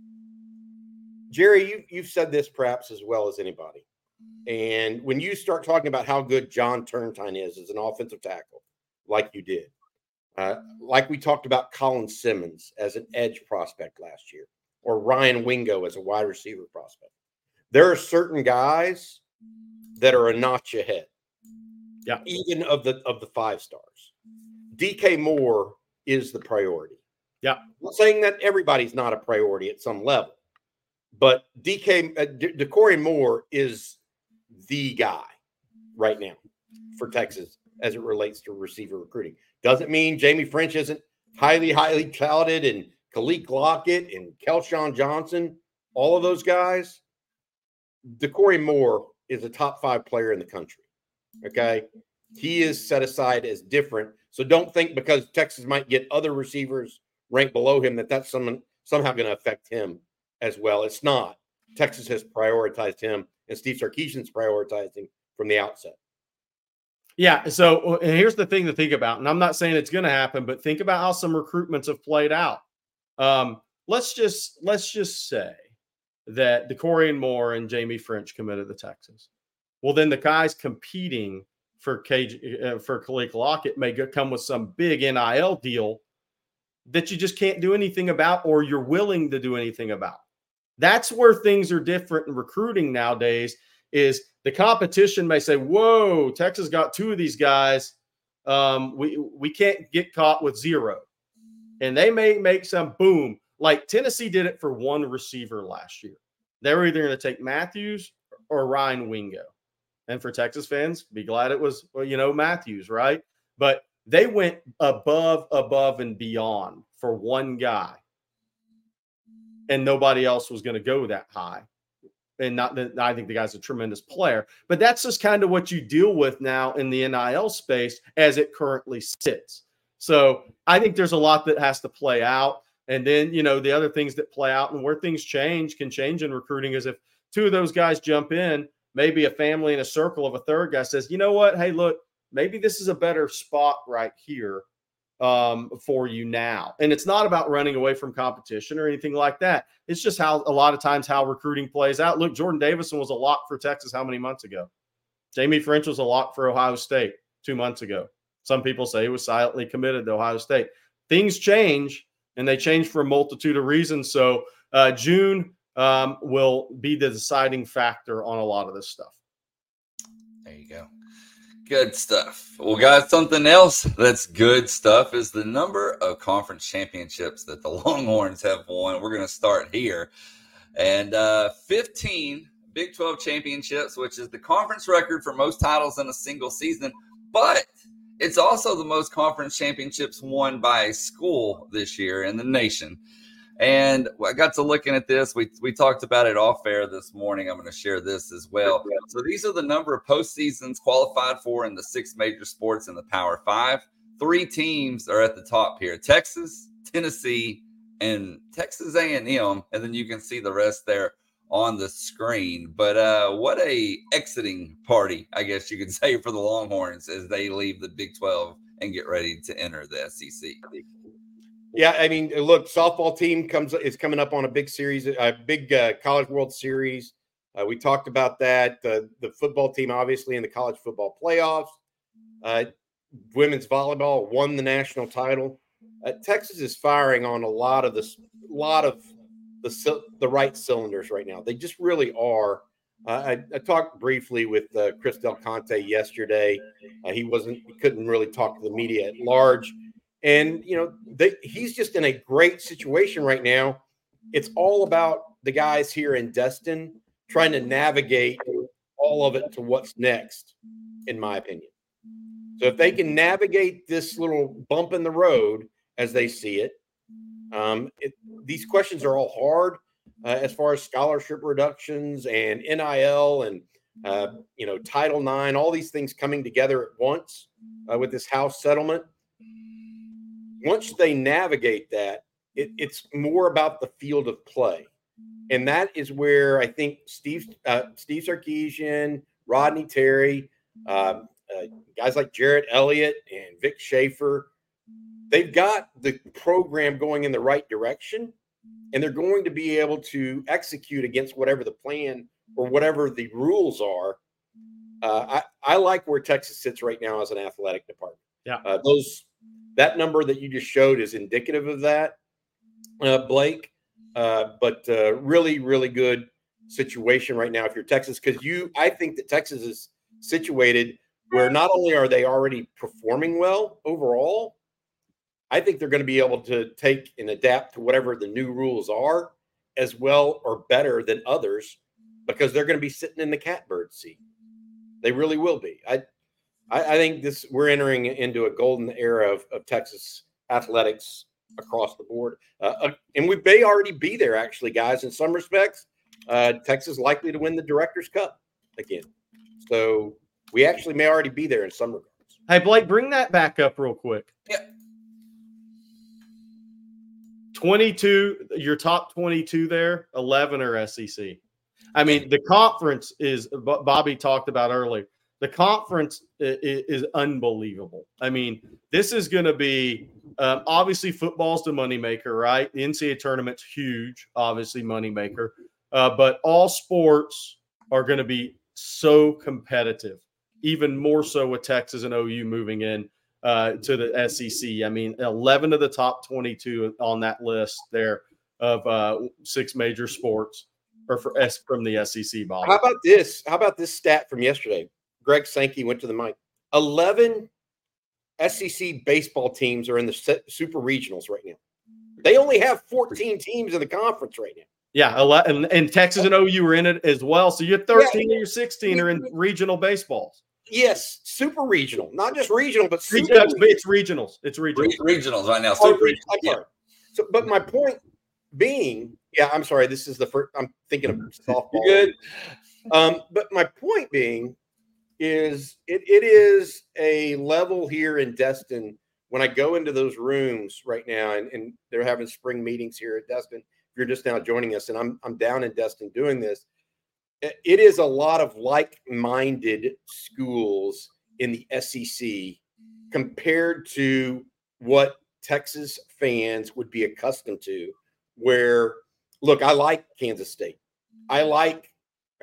Jerry, you've said this perhaps as well as anybody. And when you start talking about how good John Turntine is as an offensive tackle, like you did, like we talked about Colin Simmons as an edge prospect last year, or Ryan Wingo as a wide receiver prospect, there are certain guys that are a notch ahead. Yeah, even of the 5 stars. DK Moore is the priority. Yeah, I'm not saying that everybody's not a priority at some level, but DeCorey Moore is the guy right now for Texas as it relates to receiver recruiting. Doesn't mean Jamie French isn't highly, highly touted, and Khalil Lockett and Kelshawn Johnson, all of those guys. DeCorey Moore is a top 5 player in the country. Okay. He is set aside as different. So don't think because Texas might get other receivers ranked below him that's somehow going to affect him as well. It's not. Texas has prioritized him, and Steve Sarkisian's prioritized him from the outset. Yeah. So and here's the thing to think about, and I'm not saying it's going to happen, but think about how some recruitments have played out. Let's just say that DeCorey Moore and Jamie French committed to Texas. Well, then the guys competing for Khalil Lockett may come with some big NIL deal that you just can't do anything about, or you're willing to do anything about. That's where things are different in recruiting nowadays. Is the competition may say, "Whoa, Texas got 2 of these guys. We can't get caught with 0," and they may make some boom. Like Tennessee did it for 1 receiver last year. They were either going to take Matthews or Ryan Wingo. And for Texas fans, be glad it was, Matthews, right? But they went above and beyond for 1 guy. And nobody else was going to go that high. And not that I think the guy's a tremendous player, but that's just kind of what you deal with now in the NIL space as it currently sits. So I think there's a lot that has to play out. And then, the other things that play out and where things can change in recruiting is if 2 of those guys jump in, maybe a family in a circle of a third guy says, you know what? Hey, look, maybe this is a better spot right here for you now. And it's not about running away from competition or anything like that. It's just how a lot of times how recruiting plays out. Look, Jordan Davison was a lock for Texas how many months ago? Jamie French was a lock for Ohio State 2 months ago. Some people say he was silently committed to Ohio State. Things change, and they change for a multitude of reasons. So June will be the deciding factor on a lot of this stuff. There you go. Good stuff. Well, guys, something else that's good stuff is the number of conference championships that the Longhorns have won. We're going to start here. And 15 Big 12 championships, which is the conference record for most titles in a single season. But it's also the most conference championships won by a school this year in the nation. And I got to looking at this. We talked about it off air this morning. I'm going to share this as well. So these are the number of postseasons qualified for in the 6 major sports in the Power 5. 3 teams are at the top here: Texas, Tennessee, and Texas A&M. And then you can see the rest there on the screen. But what a exiting party, I guess you could say, for the Longhorns as they leave the Big 12 and get ready to enter the SEC. Yeah, I mean, look, softball team is coming up on a big series, a big College World Series. We talked about that. The football team, obviously, in the college football playoffs. Women's volleyball won the national title. Texas is firing on a lot of the right cylinders right now. They just really are. I talked briefly with Chris Del Conte yesterday. He couldn't really talk to the media at large. And, he's just in a great situation right now. It's all about the guys here in Destin trying to navigate all of it to what's next, in my opinion. So if they can navigate this little bump in the road as they see it, these questions are all hard as far as scholarship reductions and NIL and, Title IX, all these things coming together at once with this House settlement. Once they navigate that, it's more about the field of play. And that is where I think Steve Sarkisian, Rodney Terry, guys like Jarrett Elliott and Vic Schaefer, they've got the program going in the right direction, and they're going to be able to execute against whatever the plan or whatever the rules are. I like where Texas sits right now as an athletic department. Yeah. That number that you just showed is indicative of that, Blake. But really, really good situation right now if you're Texas, because I think that Texas is situated where not only are they already performing well overall, I think they're going to be able to take and adapt to whatever the new rules are as well or better than others, because they're going to be sitting in the catbird seat. They really will be. I think we're entering into a golden era of Texas athletics across the board. And we may already be there, actually, guys, in some respects. Texas likely to win the Director's Cup again. So we actually may already be there in some regards. Hey, Blake, bring that back up real quick. Yeah. 22, your top 22 there, 11 are SEC. I mean, the conference is, Bobby talked about earlier, the conference is unbelievable. I mean, this is going to be, obviously football's the moneymaker, right? The NCAA tournament's huge, obviously moneymaker. But all sports are going to be so competitive even more so with Texas and OU moving in to the SEC. I mean, 11 of the top 22 on that list there of 6 major sports are from the SEC, Bob. How about this? How about this stat from yesterday? Greg Sankey went to the mic. 11 SEC baseball teams are in the super regionals right now. They only have 14 teams in the conference right now. Yeah, and Texas and OU are in it as well. So you're 13 and you're 16 are in regional baseballs. Yes, super regional, not just regional, but super it's regionals. It's regionals. Regionals right now. Super regional. Yeah. So, but my point being, I'm sorry. This is the first. I'm thinking of softball. You're good. But my point being is, it is a level here in Destin. When I go into those rooms right now, and they're having spring meetings here at Destin. If you're just now joining us, and I'm down in Destin doing this. It is a lot of like-minded schools in the SEC compared to what Texas fans would be accustomed to, where, look, I like Kansas State. I like,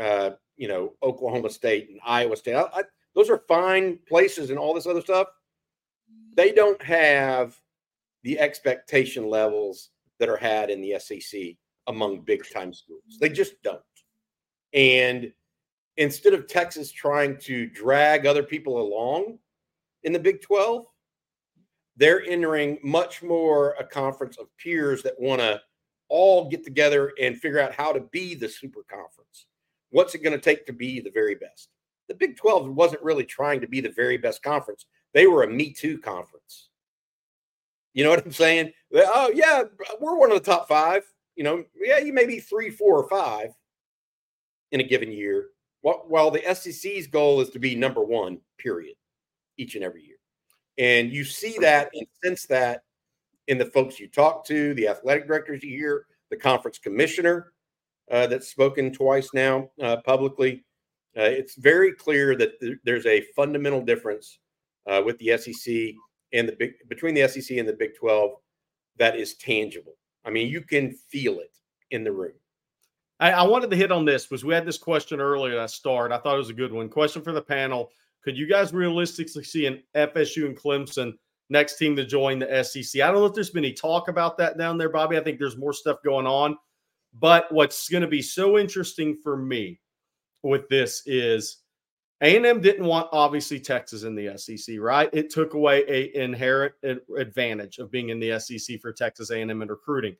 Oklahoma State and Iowa State. Those are fine places and all this other stuff. They don't have the expectation levels that are had in the SEC among big-time schools. They just don't. And instead of Texas trying to drag other people along in the Big 12, they're entering much more a conference of peers that want to all get together and figure out how to be the super conference. What's it going to take to be the very best? The Big 12 wasn't really trying to be the very best conference. They were a Me Too conference. You know what I'm saying? Oh, yeah, we're one of the top 5. You may be 3, 4, or 5 in a given year, while the SEC's goal is to be number 1, period, each and every year. And you see that and sense that in the folks you talk to, the athletic directors you hear, the conference commissioner that's spoken twice now publicly. It's very clear that there's a fundamental difference with the SEC and between the SEC and the Big 12 that is tangible. I mean, you can feel it in the room. I wanted to hit on this because we had this question earlier at start. I thought it was a good one. Question for the panel. Could you guys realistically see an FSU and Clemson next team to join the SEC? I don't know if there's been any talk about that down there, Bobby. I think there's more stuff going on. But what's going to be so interesting for me with this is A&M didn't want, obviously, Texas in the SEC, right? It took away an inherent advantage of being in the SEC for Texas A&M in recruiting.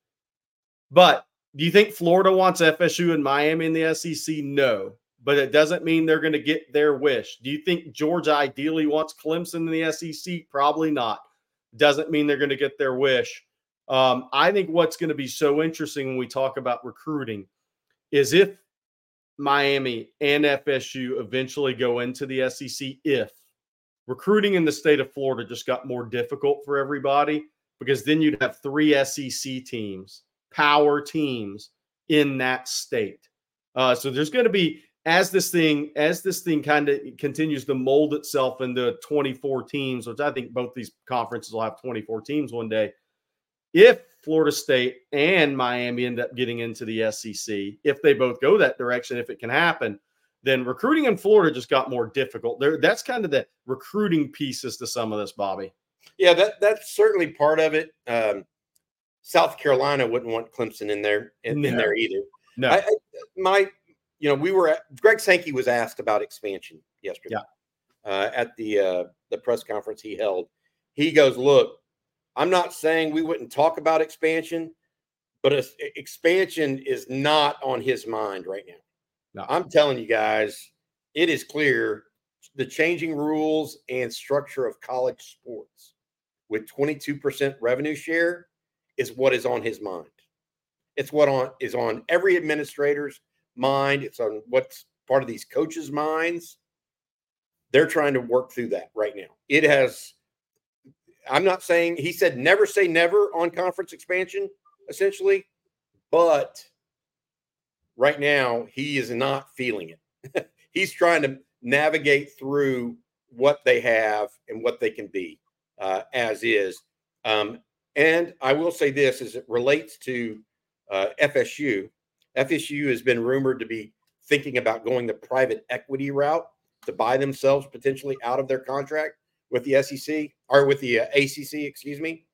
But do you think Florida wants FSU and Miami in the SEC? No, but it doesn't mean they're going to get their wish. Do you think Georgia ideally wants Clemson in the SEC? Probably not. Doesn't mean they're going to get their wish. I think what's going to be so interesting when we talk about recruiting is if Miami and FSU eventually go into the SEC, if recruiting in the state of Florida just got more difficult for everybody, because then you'd have 3 SEC teams, power teams in that state. So there's going to be, as this thing kind of continues to mold itself into 24 teams, which I think both these conferences will have 24 teams one day. If Florida State and Miami end up getting into the SEC, if they both go that direction, if it can happen, then recruiting in Florida just got more difficult. That's kind of the recruiting pieces to some of this, Bobby. Yeah, that's certainly part of it. South Carolina wouldn't want Clemson in there there either. No, Greg Sankey was asked about expansion yesterday at the press conference he held. He goes, look, I'm not saying we wouldn't talk about expansion, but expansion is not on his mind right now. No. I'm telling you guys, it is clear the changing rules and structure of college sports with 22% revenue share is what is on his mind. It's what is on every administrator's mind. It's on what's part of these coaches' minds. They're trying to work through that right now. I'm not saying, he said never say never on conference expansion, essentially, but right now he is not feeling it. He's trying to navigate through what they have and what they can be as is. And I will say this as it relates to FSU. FSU has been rumored to be thinking about going the private equity route to buy themselves potentially out of their contract with the SEC or with the ACC, excuse me.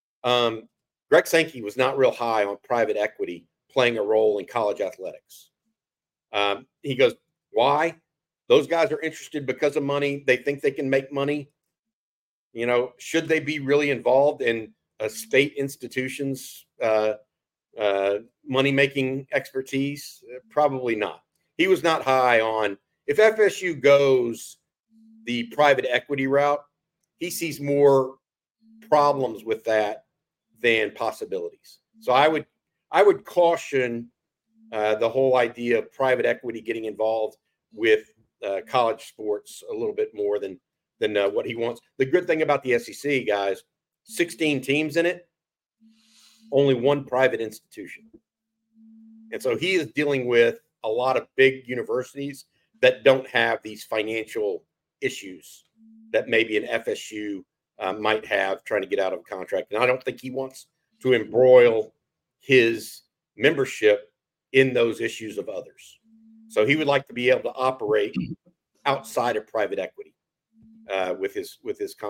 Greg Sankey was not real high on private equity playing a role in college athletics. He goes, why? Those guys are interested because of money. They think they can make money. You know, should they be really involved in a state institution's money-making expertise? Probably not. He was not high on, if FSU goes the private equity route, he sees more problems with that than possibilities. So I would caution the whole idea of private equity getting involved with college sports a little bit more than what he wants. The good thing about the SEC, guys, 16 teams in it, only one private institution. And so he is dealing with a lot of big universities that don't have these financial issues that maybe an FSU might have trying to get out of a contract. And I don't think he wants to embroil his membership in those issues of others. So he would like to be able to operate outside of private equity with his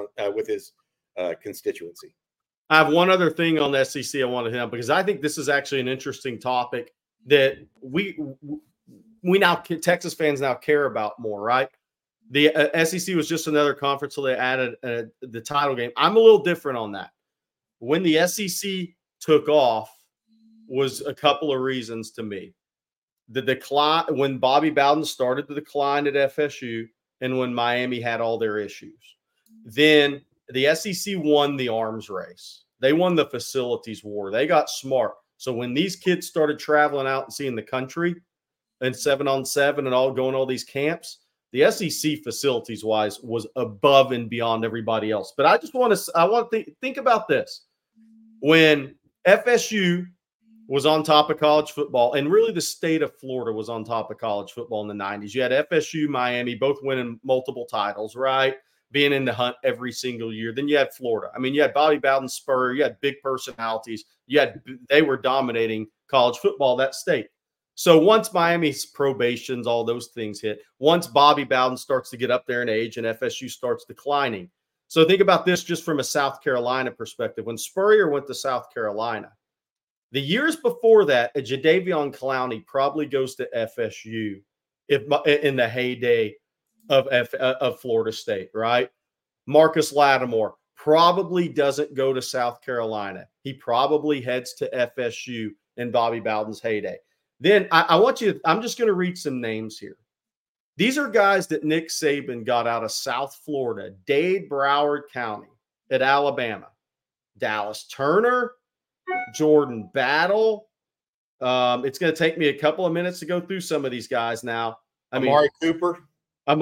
constituency. I have one other thing on the SEC I want to hit on, because I think this is actually an interesting topic that we now, Texas fans now care about more, right? The SEC was just another conference, so they added the title game. I'm a little different on that. When the SEC took off was a couple of reasons to me. The decline, when Bobby Bowden started the decline at FSU and when Miami had all their issues. Then the SEC won the arms race. They won the facilities war. They got smart. So when these kids started traveling out and seeing the country and 7-on-7 and all going all these camps, the SEC facilities wise was above and beyond everybody else. But I want to think about this. When FSU was on top of college football, and really the state of Florida was on top of college football in the 90s. You had FSU, Miami, both winning multiple titles, right? Being in the hunt every single year. Then you had Florida. I mean, you had Bobby Bowden, Spurrier, you had big personalities. They were dominating college football, that state. So once Miami's probations, all those things hit, once Bobby Bowden starts to get up there in age and FSU starts declining. So think about this just from a South Carolina perspective. When Spurrier went to South Carolina, the years before that, a Jadeveon Clowney probably goes to FSU in the heyday of Florida State, right? Marcus Lattimore probably doesn't go to South Carolina. He probably heads to FSU in Bobby Bowden's heyday. Then I'm just going to read some names here. These are guys that Nick Saban got out of South Florida, Dade, Broward County at Alabama. Dallas Turner, Jordan Battle. It's going to take me a couple of minutes to go through some of these guys now. Amari Cooper, and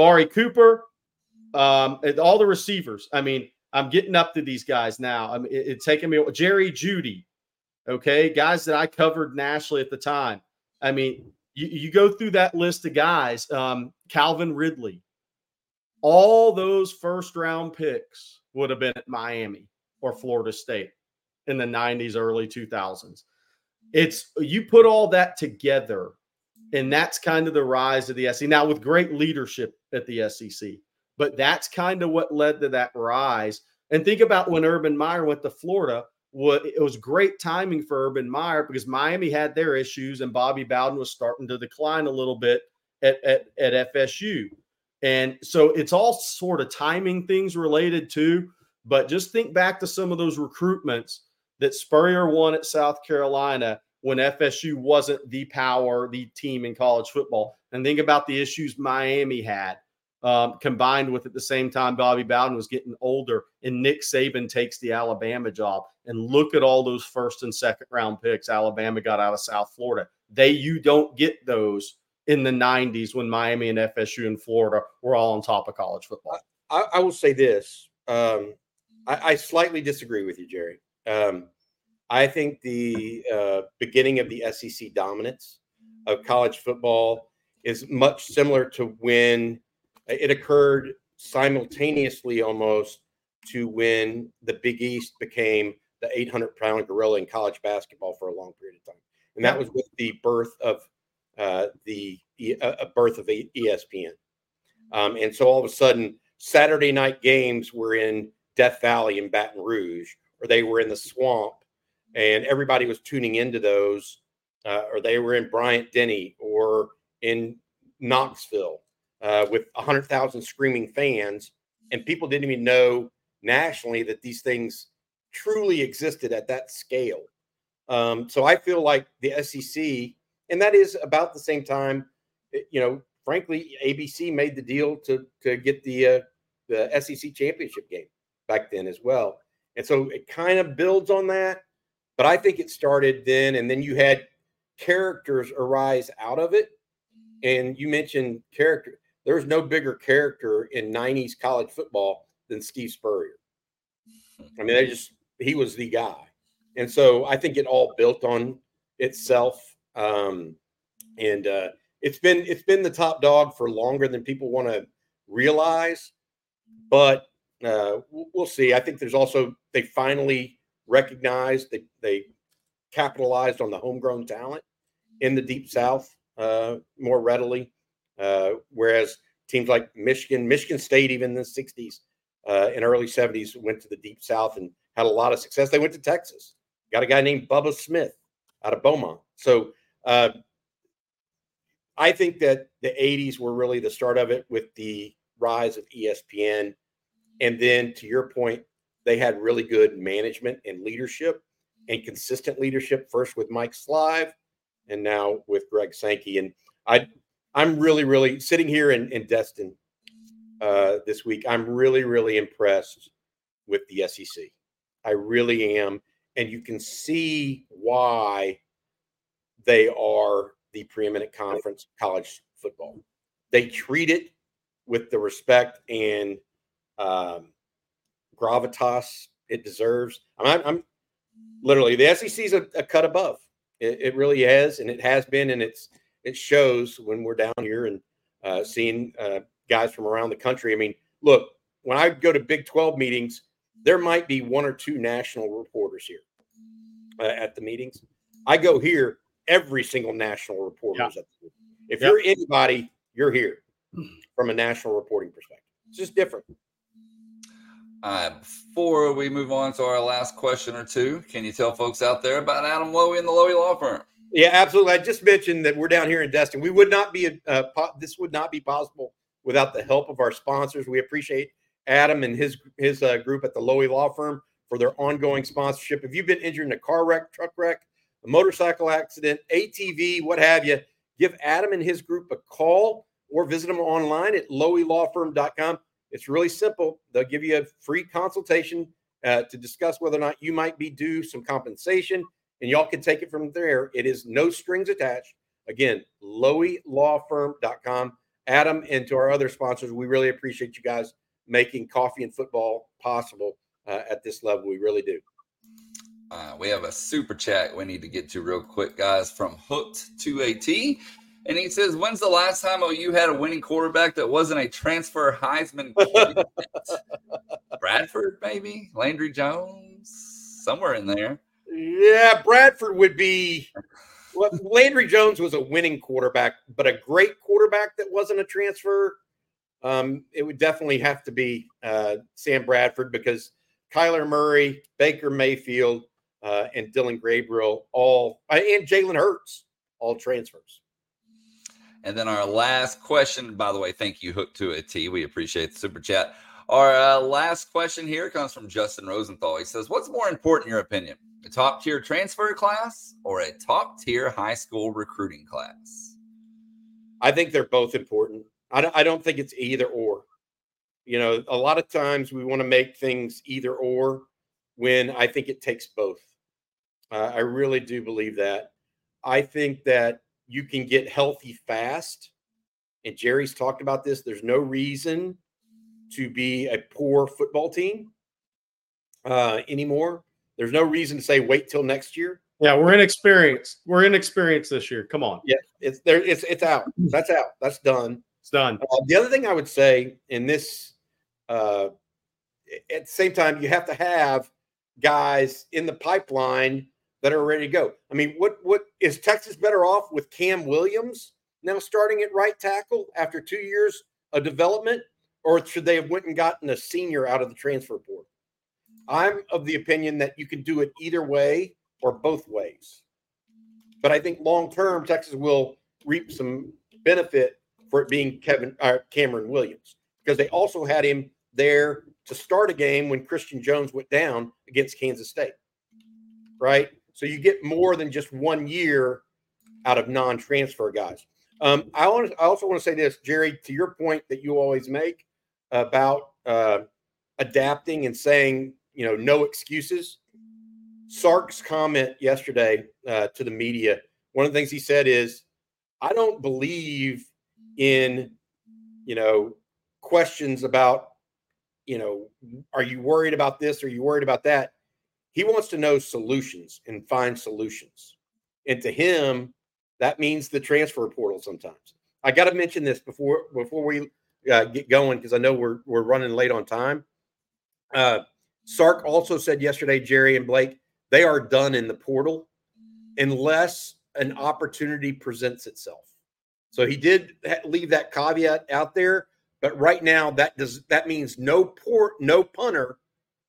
all the receivers. I mean, I'm getting up to these guys now. I mean, it's taking me Jerry Jeudy, okay, guys that I covered nationally at the time. I mean, you go through that list of guys, Calvin Ridley, all those first-round picks would have been at Miami or Florida State in the 90s, early 2000s. You put all that together, and that's kind of the rise of the SEC. Now, with great leadership at the SEC, but that's kind of what led to that rise. And think about when Urban Meyer went to Florida. It was great timing for Urban Meyer because Miami had their issues and Bobby Bowden was starting to decline a little bit at FSU. And so it's all sort of timing things related to, but just think back to some of those recruitments that Spurrier won at South Carolina when FSU wasn't the team in college football. And think about the issues Miami had. Combined with at the same time, Bobby Bowden was getting older and Nick Saban takes the Alabama job. And look at all those first and second round picks Alabama got out of South Florida. You don't get those in the 90s when Miami and FSU and Florida were all on top of college football. I will say this. I slightly disagree with you, Jerry. I think the beginning of the SEC dominance of college football is much similar to when it occurred simultaneously almost to when the Big East became the 800-pound gorilla in college basketball for a long period of time. And that was with the birth of ESPN. And so all of a sudden, Saturday night games were in Death Valley in Baton Rouge, or they were in the Swamp, and everybody was tuning into those, or they were in Bryant-Denny or in Knoxville with 100,000 screaming fans, and people didn't even know nationally that these things truly existed at that scale. So I feel like the SEC, and that is about the same time, frankly, ABC made the deal to get the SEC championship game back then as well. And so it kind of builds on that. But I think it started then, and then you had characters arise out of it. And you mentioned character. There was no bigger character in 90s college football than Steve Spurrier. I mean, he was the guy. And so I think it all built on itself. It's been the top dog for longer than people want to realize, but we'll see. I think there's also, they finally recognized, they capitalized on the homegrown talent in the Deep South more readily, whereas teams like Michigan State, even in the 60s and early 70s, went to the Deep South and had a lot of success. They went to Texas, got a guy named Bubba Smith out of Beaumont. So I think that the 80s were really the start of it with the rise of ESPN. And then, to your point, they had really good management and leadership and consistent leadership, first with Mike Slive and now with Greg Sankey. And I'm really, really sitting here in Destin this week. I'm really, really impressed with the SEC. I really am. And you can see why they are the preeminent conference college football. They treat it with the respect and gravitas it deserves. I'm literally, the SEC is a cut above. It really is, and it has been, and it shows when we're down here and seeing guys from around the country. I mean, look, when I go to Big 12 meetings, there might be one or two national reporters here at the meetings. I go here, every single national reporter is at the meeting. If you're anybody, you're here from a national reporting perspective. It's just different. Before we move on to our last question or two, can you tell folks out there about Adam Lowy and the Lowy Law Firm? Yeah, absolutely. I just mentioned that we're down here in Destin. We would not be this would not be possible without the help of our sponsors. We appreciate Adam and his group at the Lowy Law Firm for their ongoing sponsorship. If you've been injured in a car wreck, truck wreck, a motorcycle accident, ATV, what have you, give Adam and his group a call or visit them online at lowylawfirm.com. It's really simple. They'll give you a free consultation to discuss whether or not you might be due some compensation, and y'all can take it from there. It is no strings attached. Again, lowylawfirm.com. Adam, and to our other sponsors, we really appreciate you guys making coffee and football possible at this level. We really do. We have a super chat we need to get to real quick, guys, from Hooked to AT. And he says, when's the last time OU had a winning quarterback that wasn't a transfer Heisman candidate? Bradford, maybe? Landry Jones? Somewhere in there. Yeah, Bradford would be – well, Landry Jones was a winning quarterback, but a great quarterback that wasn't a transfer, it would definitely have to be Sam Bradford, because Kyler Murray, Baker Mayfield, and Dylan Gabriel and Jalen Hurts, all transfers. And then our last question, by the way, thank you, Hook to a T. We appreciate the super chat. Our last question here comes from Justin Rosenthal. He says, what's more important in your opinion, a top-tier transfer class or a top-tier high school recruiting class? I think they're both important. I don't think it's either or. You know, a lot of times we want to make things either or when I think it takes both. I really do believe that. I think that you can get healthy fast. And Jerry's talked about this. There's no reason to be a poor football team anymore. There's no reason to say, wait till next year. Yeah, we're inexperienced. We're inexperienced this year. Come on. Yeah, it's there. It's out. That's out. That's done. It's done. The other thing I would say in this, at the same time, you have to have guys in the pipeline that are ready to go. I mean, what is Texas better off with Cam Williams now starting at right tackle after 2 years a development, or should they have went and gotten a senior out of the transfer portal? I'm of the opinion that you can do it either way or both ways. But I think long-term, Texas will reap some benefit for it being Cameron Williams, because they also had him there to start a game when Christian Jones went down against Kansas State, right? So you get more than just 1 year out of non-transfer guys. I also want to say this, Jerry, to your point that you always make about adapting and saying, no excuses. Sark's comment yesterday to the media, one of the things he said is, I don't believe in, questions about, are you worried about this? Are you worried about that? He wants to know solutions and find solutions. And to him, that means the transfer portal sometimes. I got to mention this before we get going, because I know we're running late on time. Sark also said yesterday, Jerry and Blake, they are done in the portal unless an opportunity presents itself. So he did leave that caveat out there, but right now that means no punter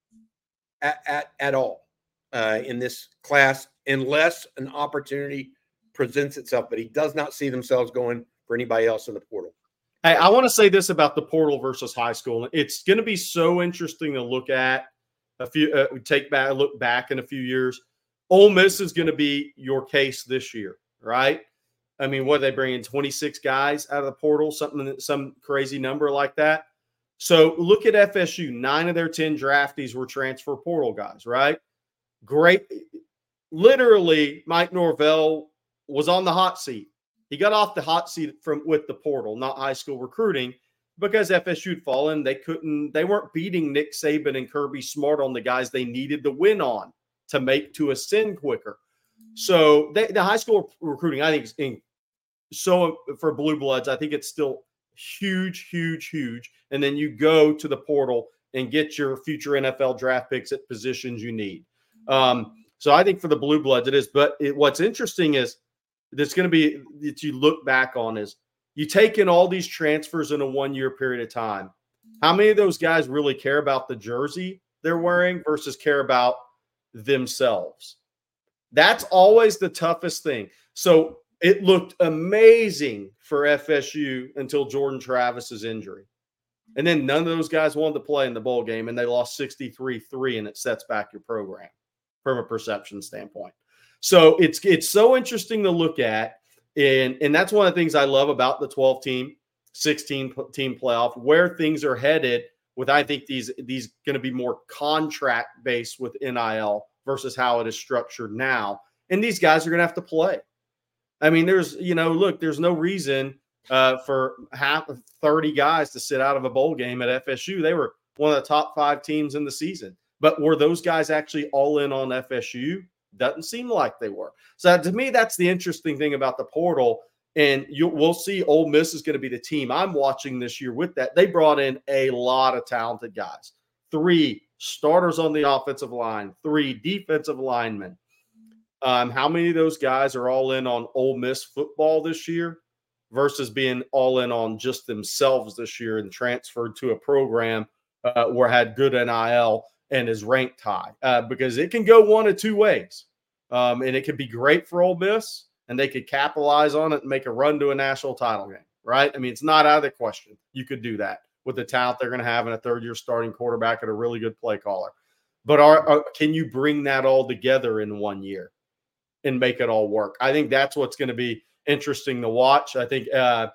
at all in this class unless an opportunity presents itself. But he does not see themselves going for anybody else in the portal. Hey, I want to say this about the portal versus high school. It's going to be so interesting to look at look back in a few years. Ole Miss is going to be your case this year, right? I mean, what, they bring in 26 guys out of the portal, some crazy number like that. So look at FSU. 9 of their 10 draftees were transfer portal guys, right? Great. Literally, Mike Norvell was on the hot seat. He got off the hot seat with the portal, not high school recruiting, because FSU had fallen. They weren't beating Nick Saban and Kirby Smart on the guys they needed to win on to ascend quicker. So the high school recruiting, I think, for Blue Bloods, I think it's still huge, huge, huge. And then you go to the portal and get your future NFL draft picks at positions you need. So I think for the Blue Bloods it is. But what's interesting is that's going to be that you look back on is you take in all these transfers in a 1 year period of time. How many of those guys really care about the jersey they're wearing versus care about themselves? That's always the toughest thing. So it looked amazing for FSU until Jordan Travis's injury. And then none of those guys wanted to play in the bowl game, and they lost 63-3, and it sets back your program from a perception standpoint. So it's so interesting to look at, and that's one of the things I love about the 12-team, 16-team playoff, where things are headed with, I think, these going to be more contract-based with NIL versus how it is structured now. And these guys are going to have to play. I mean, there's no reason for 30 guys to sit out of a bowl game at FSU. They were one of the top 5 teams in the season. But were those guys actually all in on FSU? Doesn't seem like they were. So to me, that's the interesting thing about the portal. And we'll see Ole Miss is going to be the team I'm watching this year with that. They brought in a lot of talented guys. 3 starters on the offensive line, 3 defensive linemen. How many of those guys are all in on Ole Miss football this year versus being all in on just themselves this year and transferred to a program where had good NIL and is ranked high? Because it can go one of 2 ways. And it could be great for Ole Miss, and they could capitalize on it and make a run to a national title game, right? I mean, it's not out of the question. You could do that with the talent they're going to have in a third-year starting quarterback and a really good play caller. But can you bring that all together in 1 year and make it all work? I think that's what's going to be interesting to watch. I think the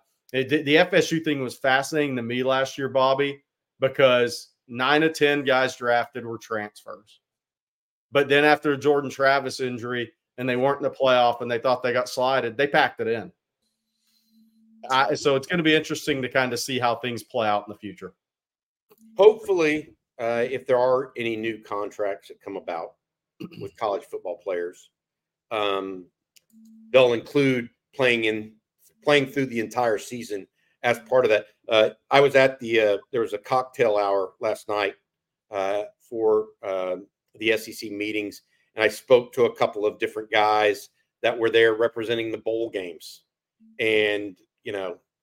FSU thing was fascinating to me last year, Bobby, because 9 of 10 guys drafted were transfers. But then after the Jordan Travis injury and they weren't in the playoff and they thought they got slided, they packed it in. So it's going to be interesting to kind of see how things play out in the future. Hopefully, if there are any new contracts that come about with college football players, they'll include playing through the entire season as part of that. I was at there was a cocktail hour last night for the SEC meetings, and I spoke to a couple of different guys that were there representing the bowl games. And,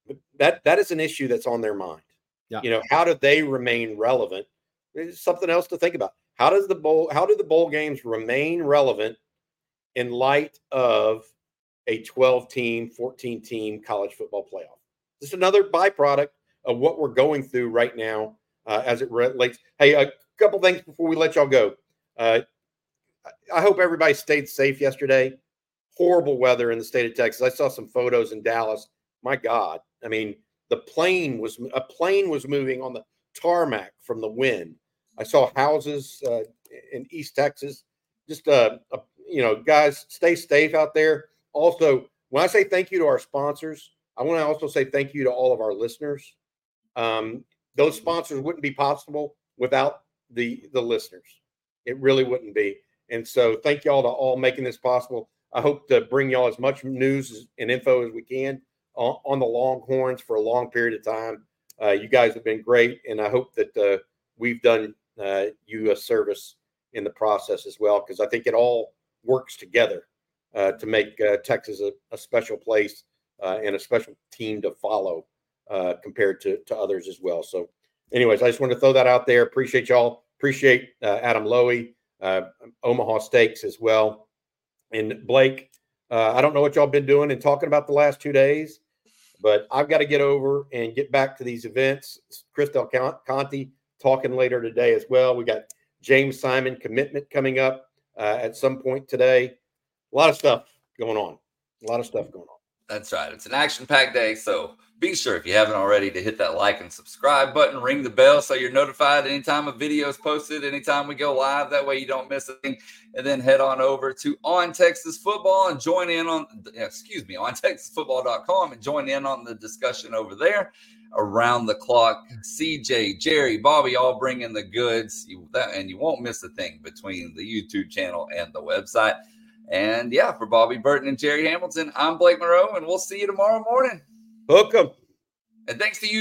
That is an issue that's on their mind. Yeah. How do they remain relevant? It's something else to think about. How do the bowl games remain relevant in light of a 12-team, 14-team college football playoff? This is another byproduct of what we're going through right now as it relates. Hey, a couple things before we let y'all go. I hope everybody stayed safe yesterday. Horrible weather in the state of Texas. I saw some photos in Dallas. My God. I mean, a plane was moving on the tarmac from the wind. I saw houses in East Texas. Just, guys, stay safe out there. Also, when I say thank you to our sponsors, I want to also say thank you to all of our listeners. Those sponsors wouldn't be possible without the listeners. It really wouldn't be. And so thank y'all to all making this possible. I hope to bring y'all as much news and info as we can on the Longhorns for a long period of time. You guys have been great, and I hope that we've done you a service in the process as well, because I think it all works together to make Texas a special place and a special team to follow compared to others as well. So anyways, I just want to throw that out there. Appreciate y'all. Appreciate Adam Lowy, Omaha Steaks as well. And Blake, I don't know what y'all been doing and talking about the last 2 days, but I've got to get over and get back to these events. Chris Del Conte talking later today as well. We got James Simon commitment coming up at some point today. A lot of stuff going on. That's right. It's an action-packed day, so be sure, if you haven't already, to hit that like and subscribe button, ring the bell so you're notified anytime a video is posted, anytime we go live. That way you don't miss a thing. And then head on over to On Texas Football and join in on OnTexasFootball.com and join in on the discussion over there. Around the clock, CJ, Jerry, Bobby, all bringing the goods, and you won't miss a thing between the YouTube channel and the website. And yeah, for Bobby Burton and Jerry Hamilton, I'm Blake Monroe, and we'll see you tomorrow morning. Hook 'em. And thanks to you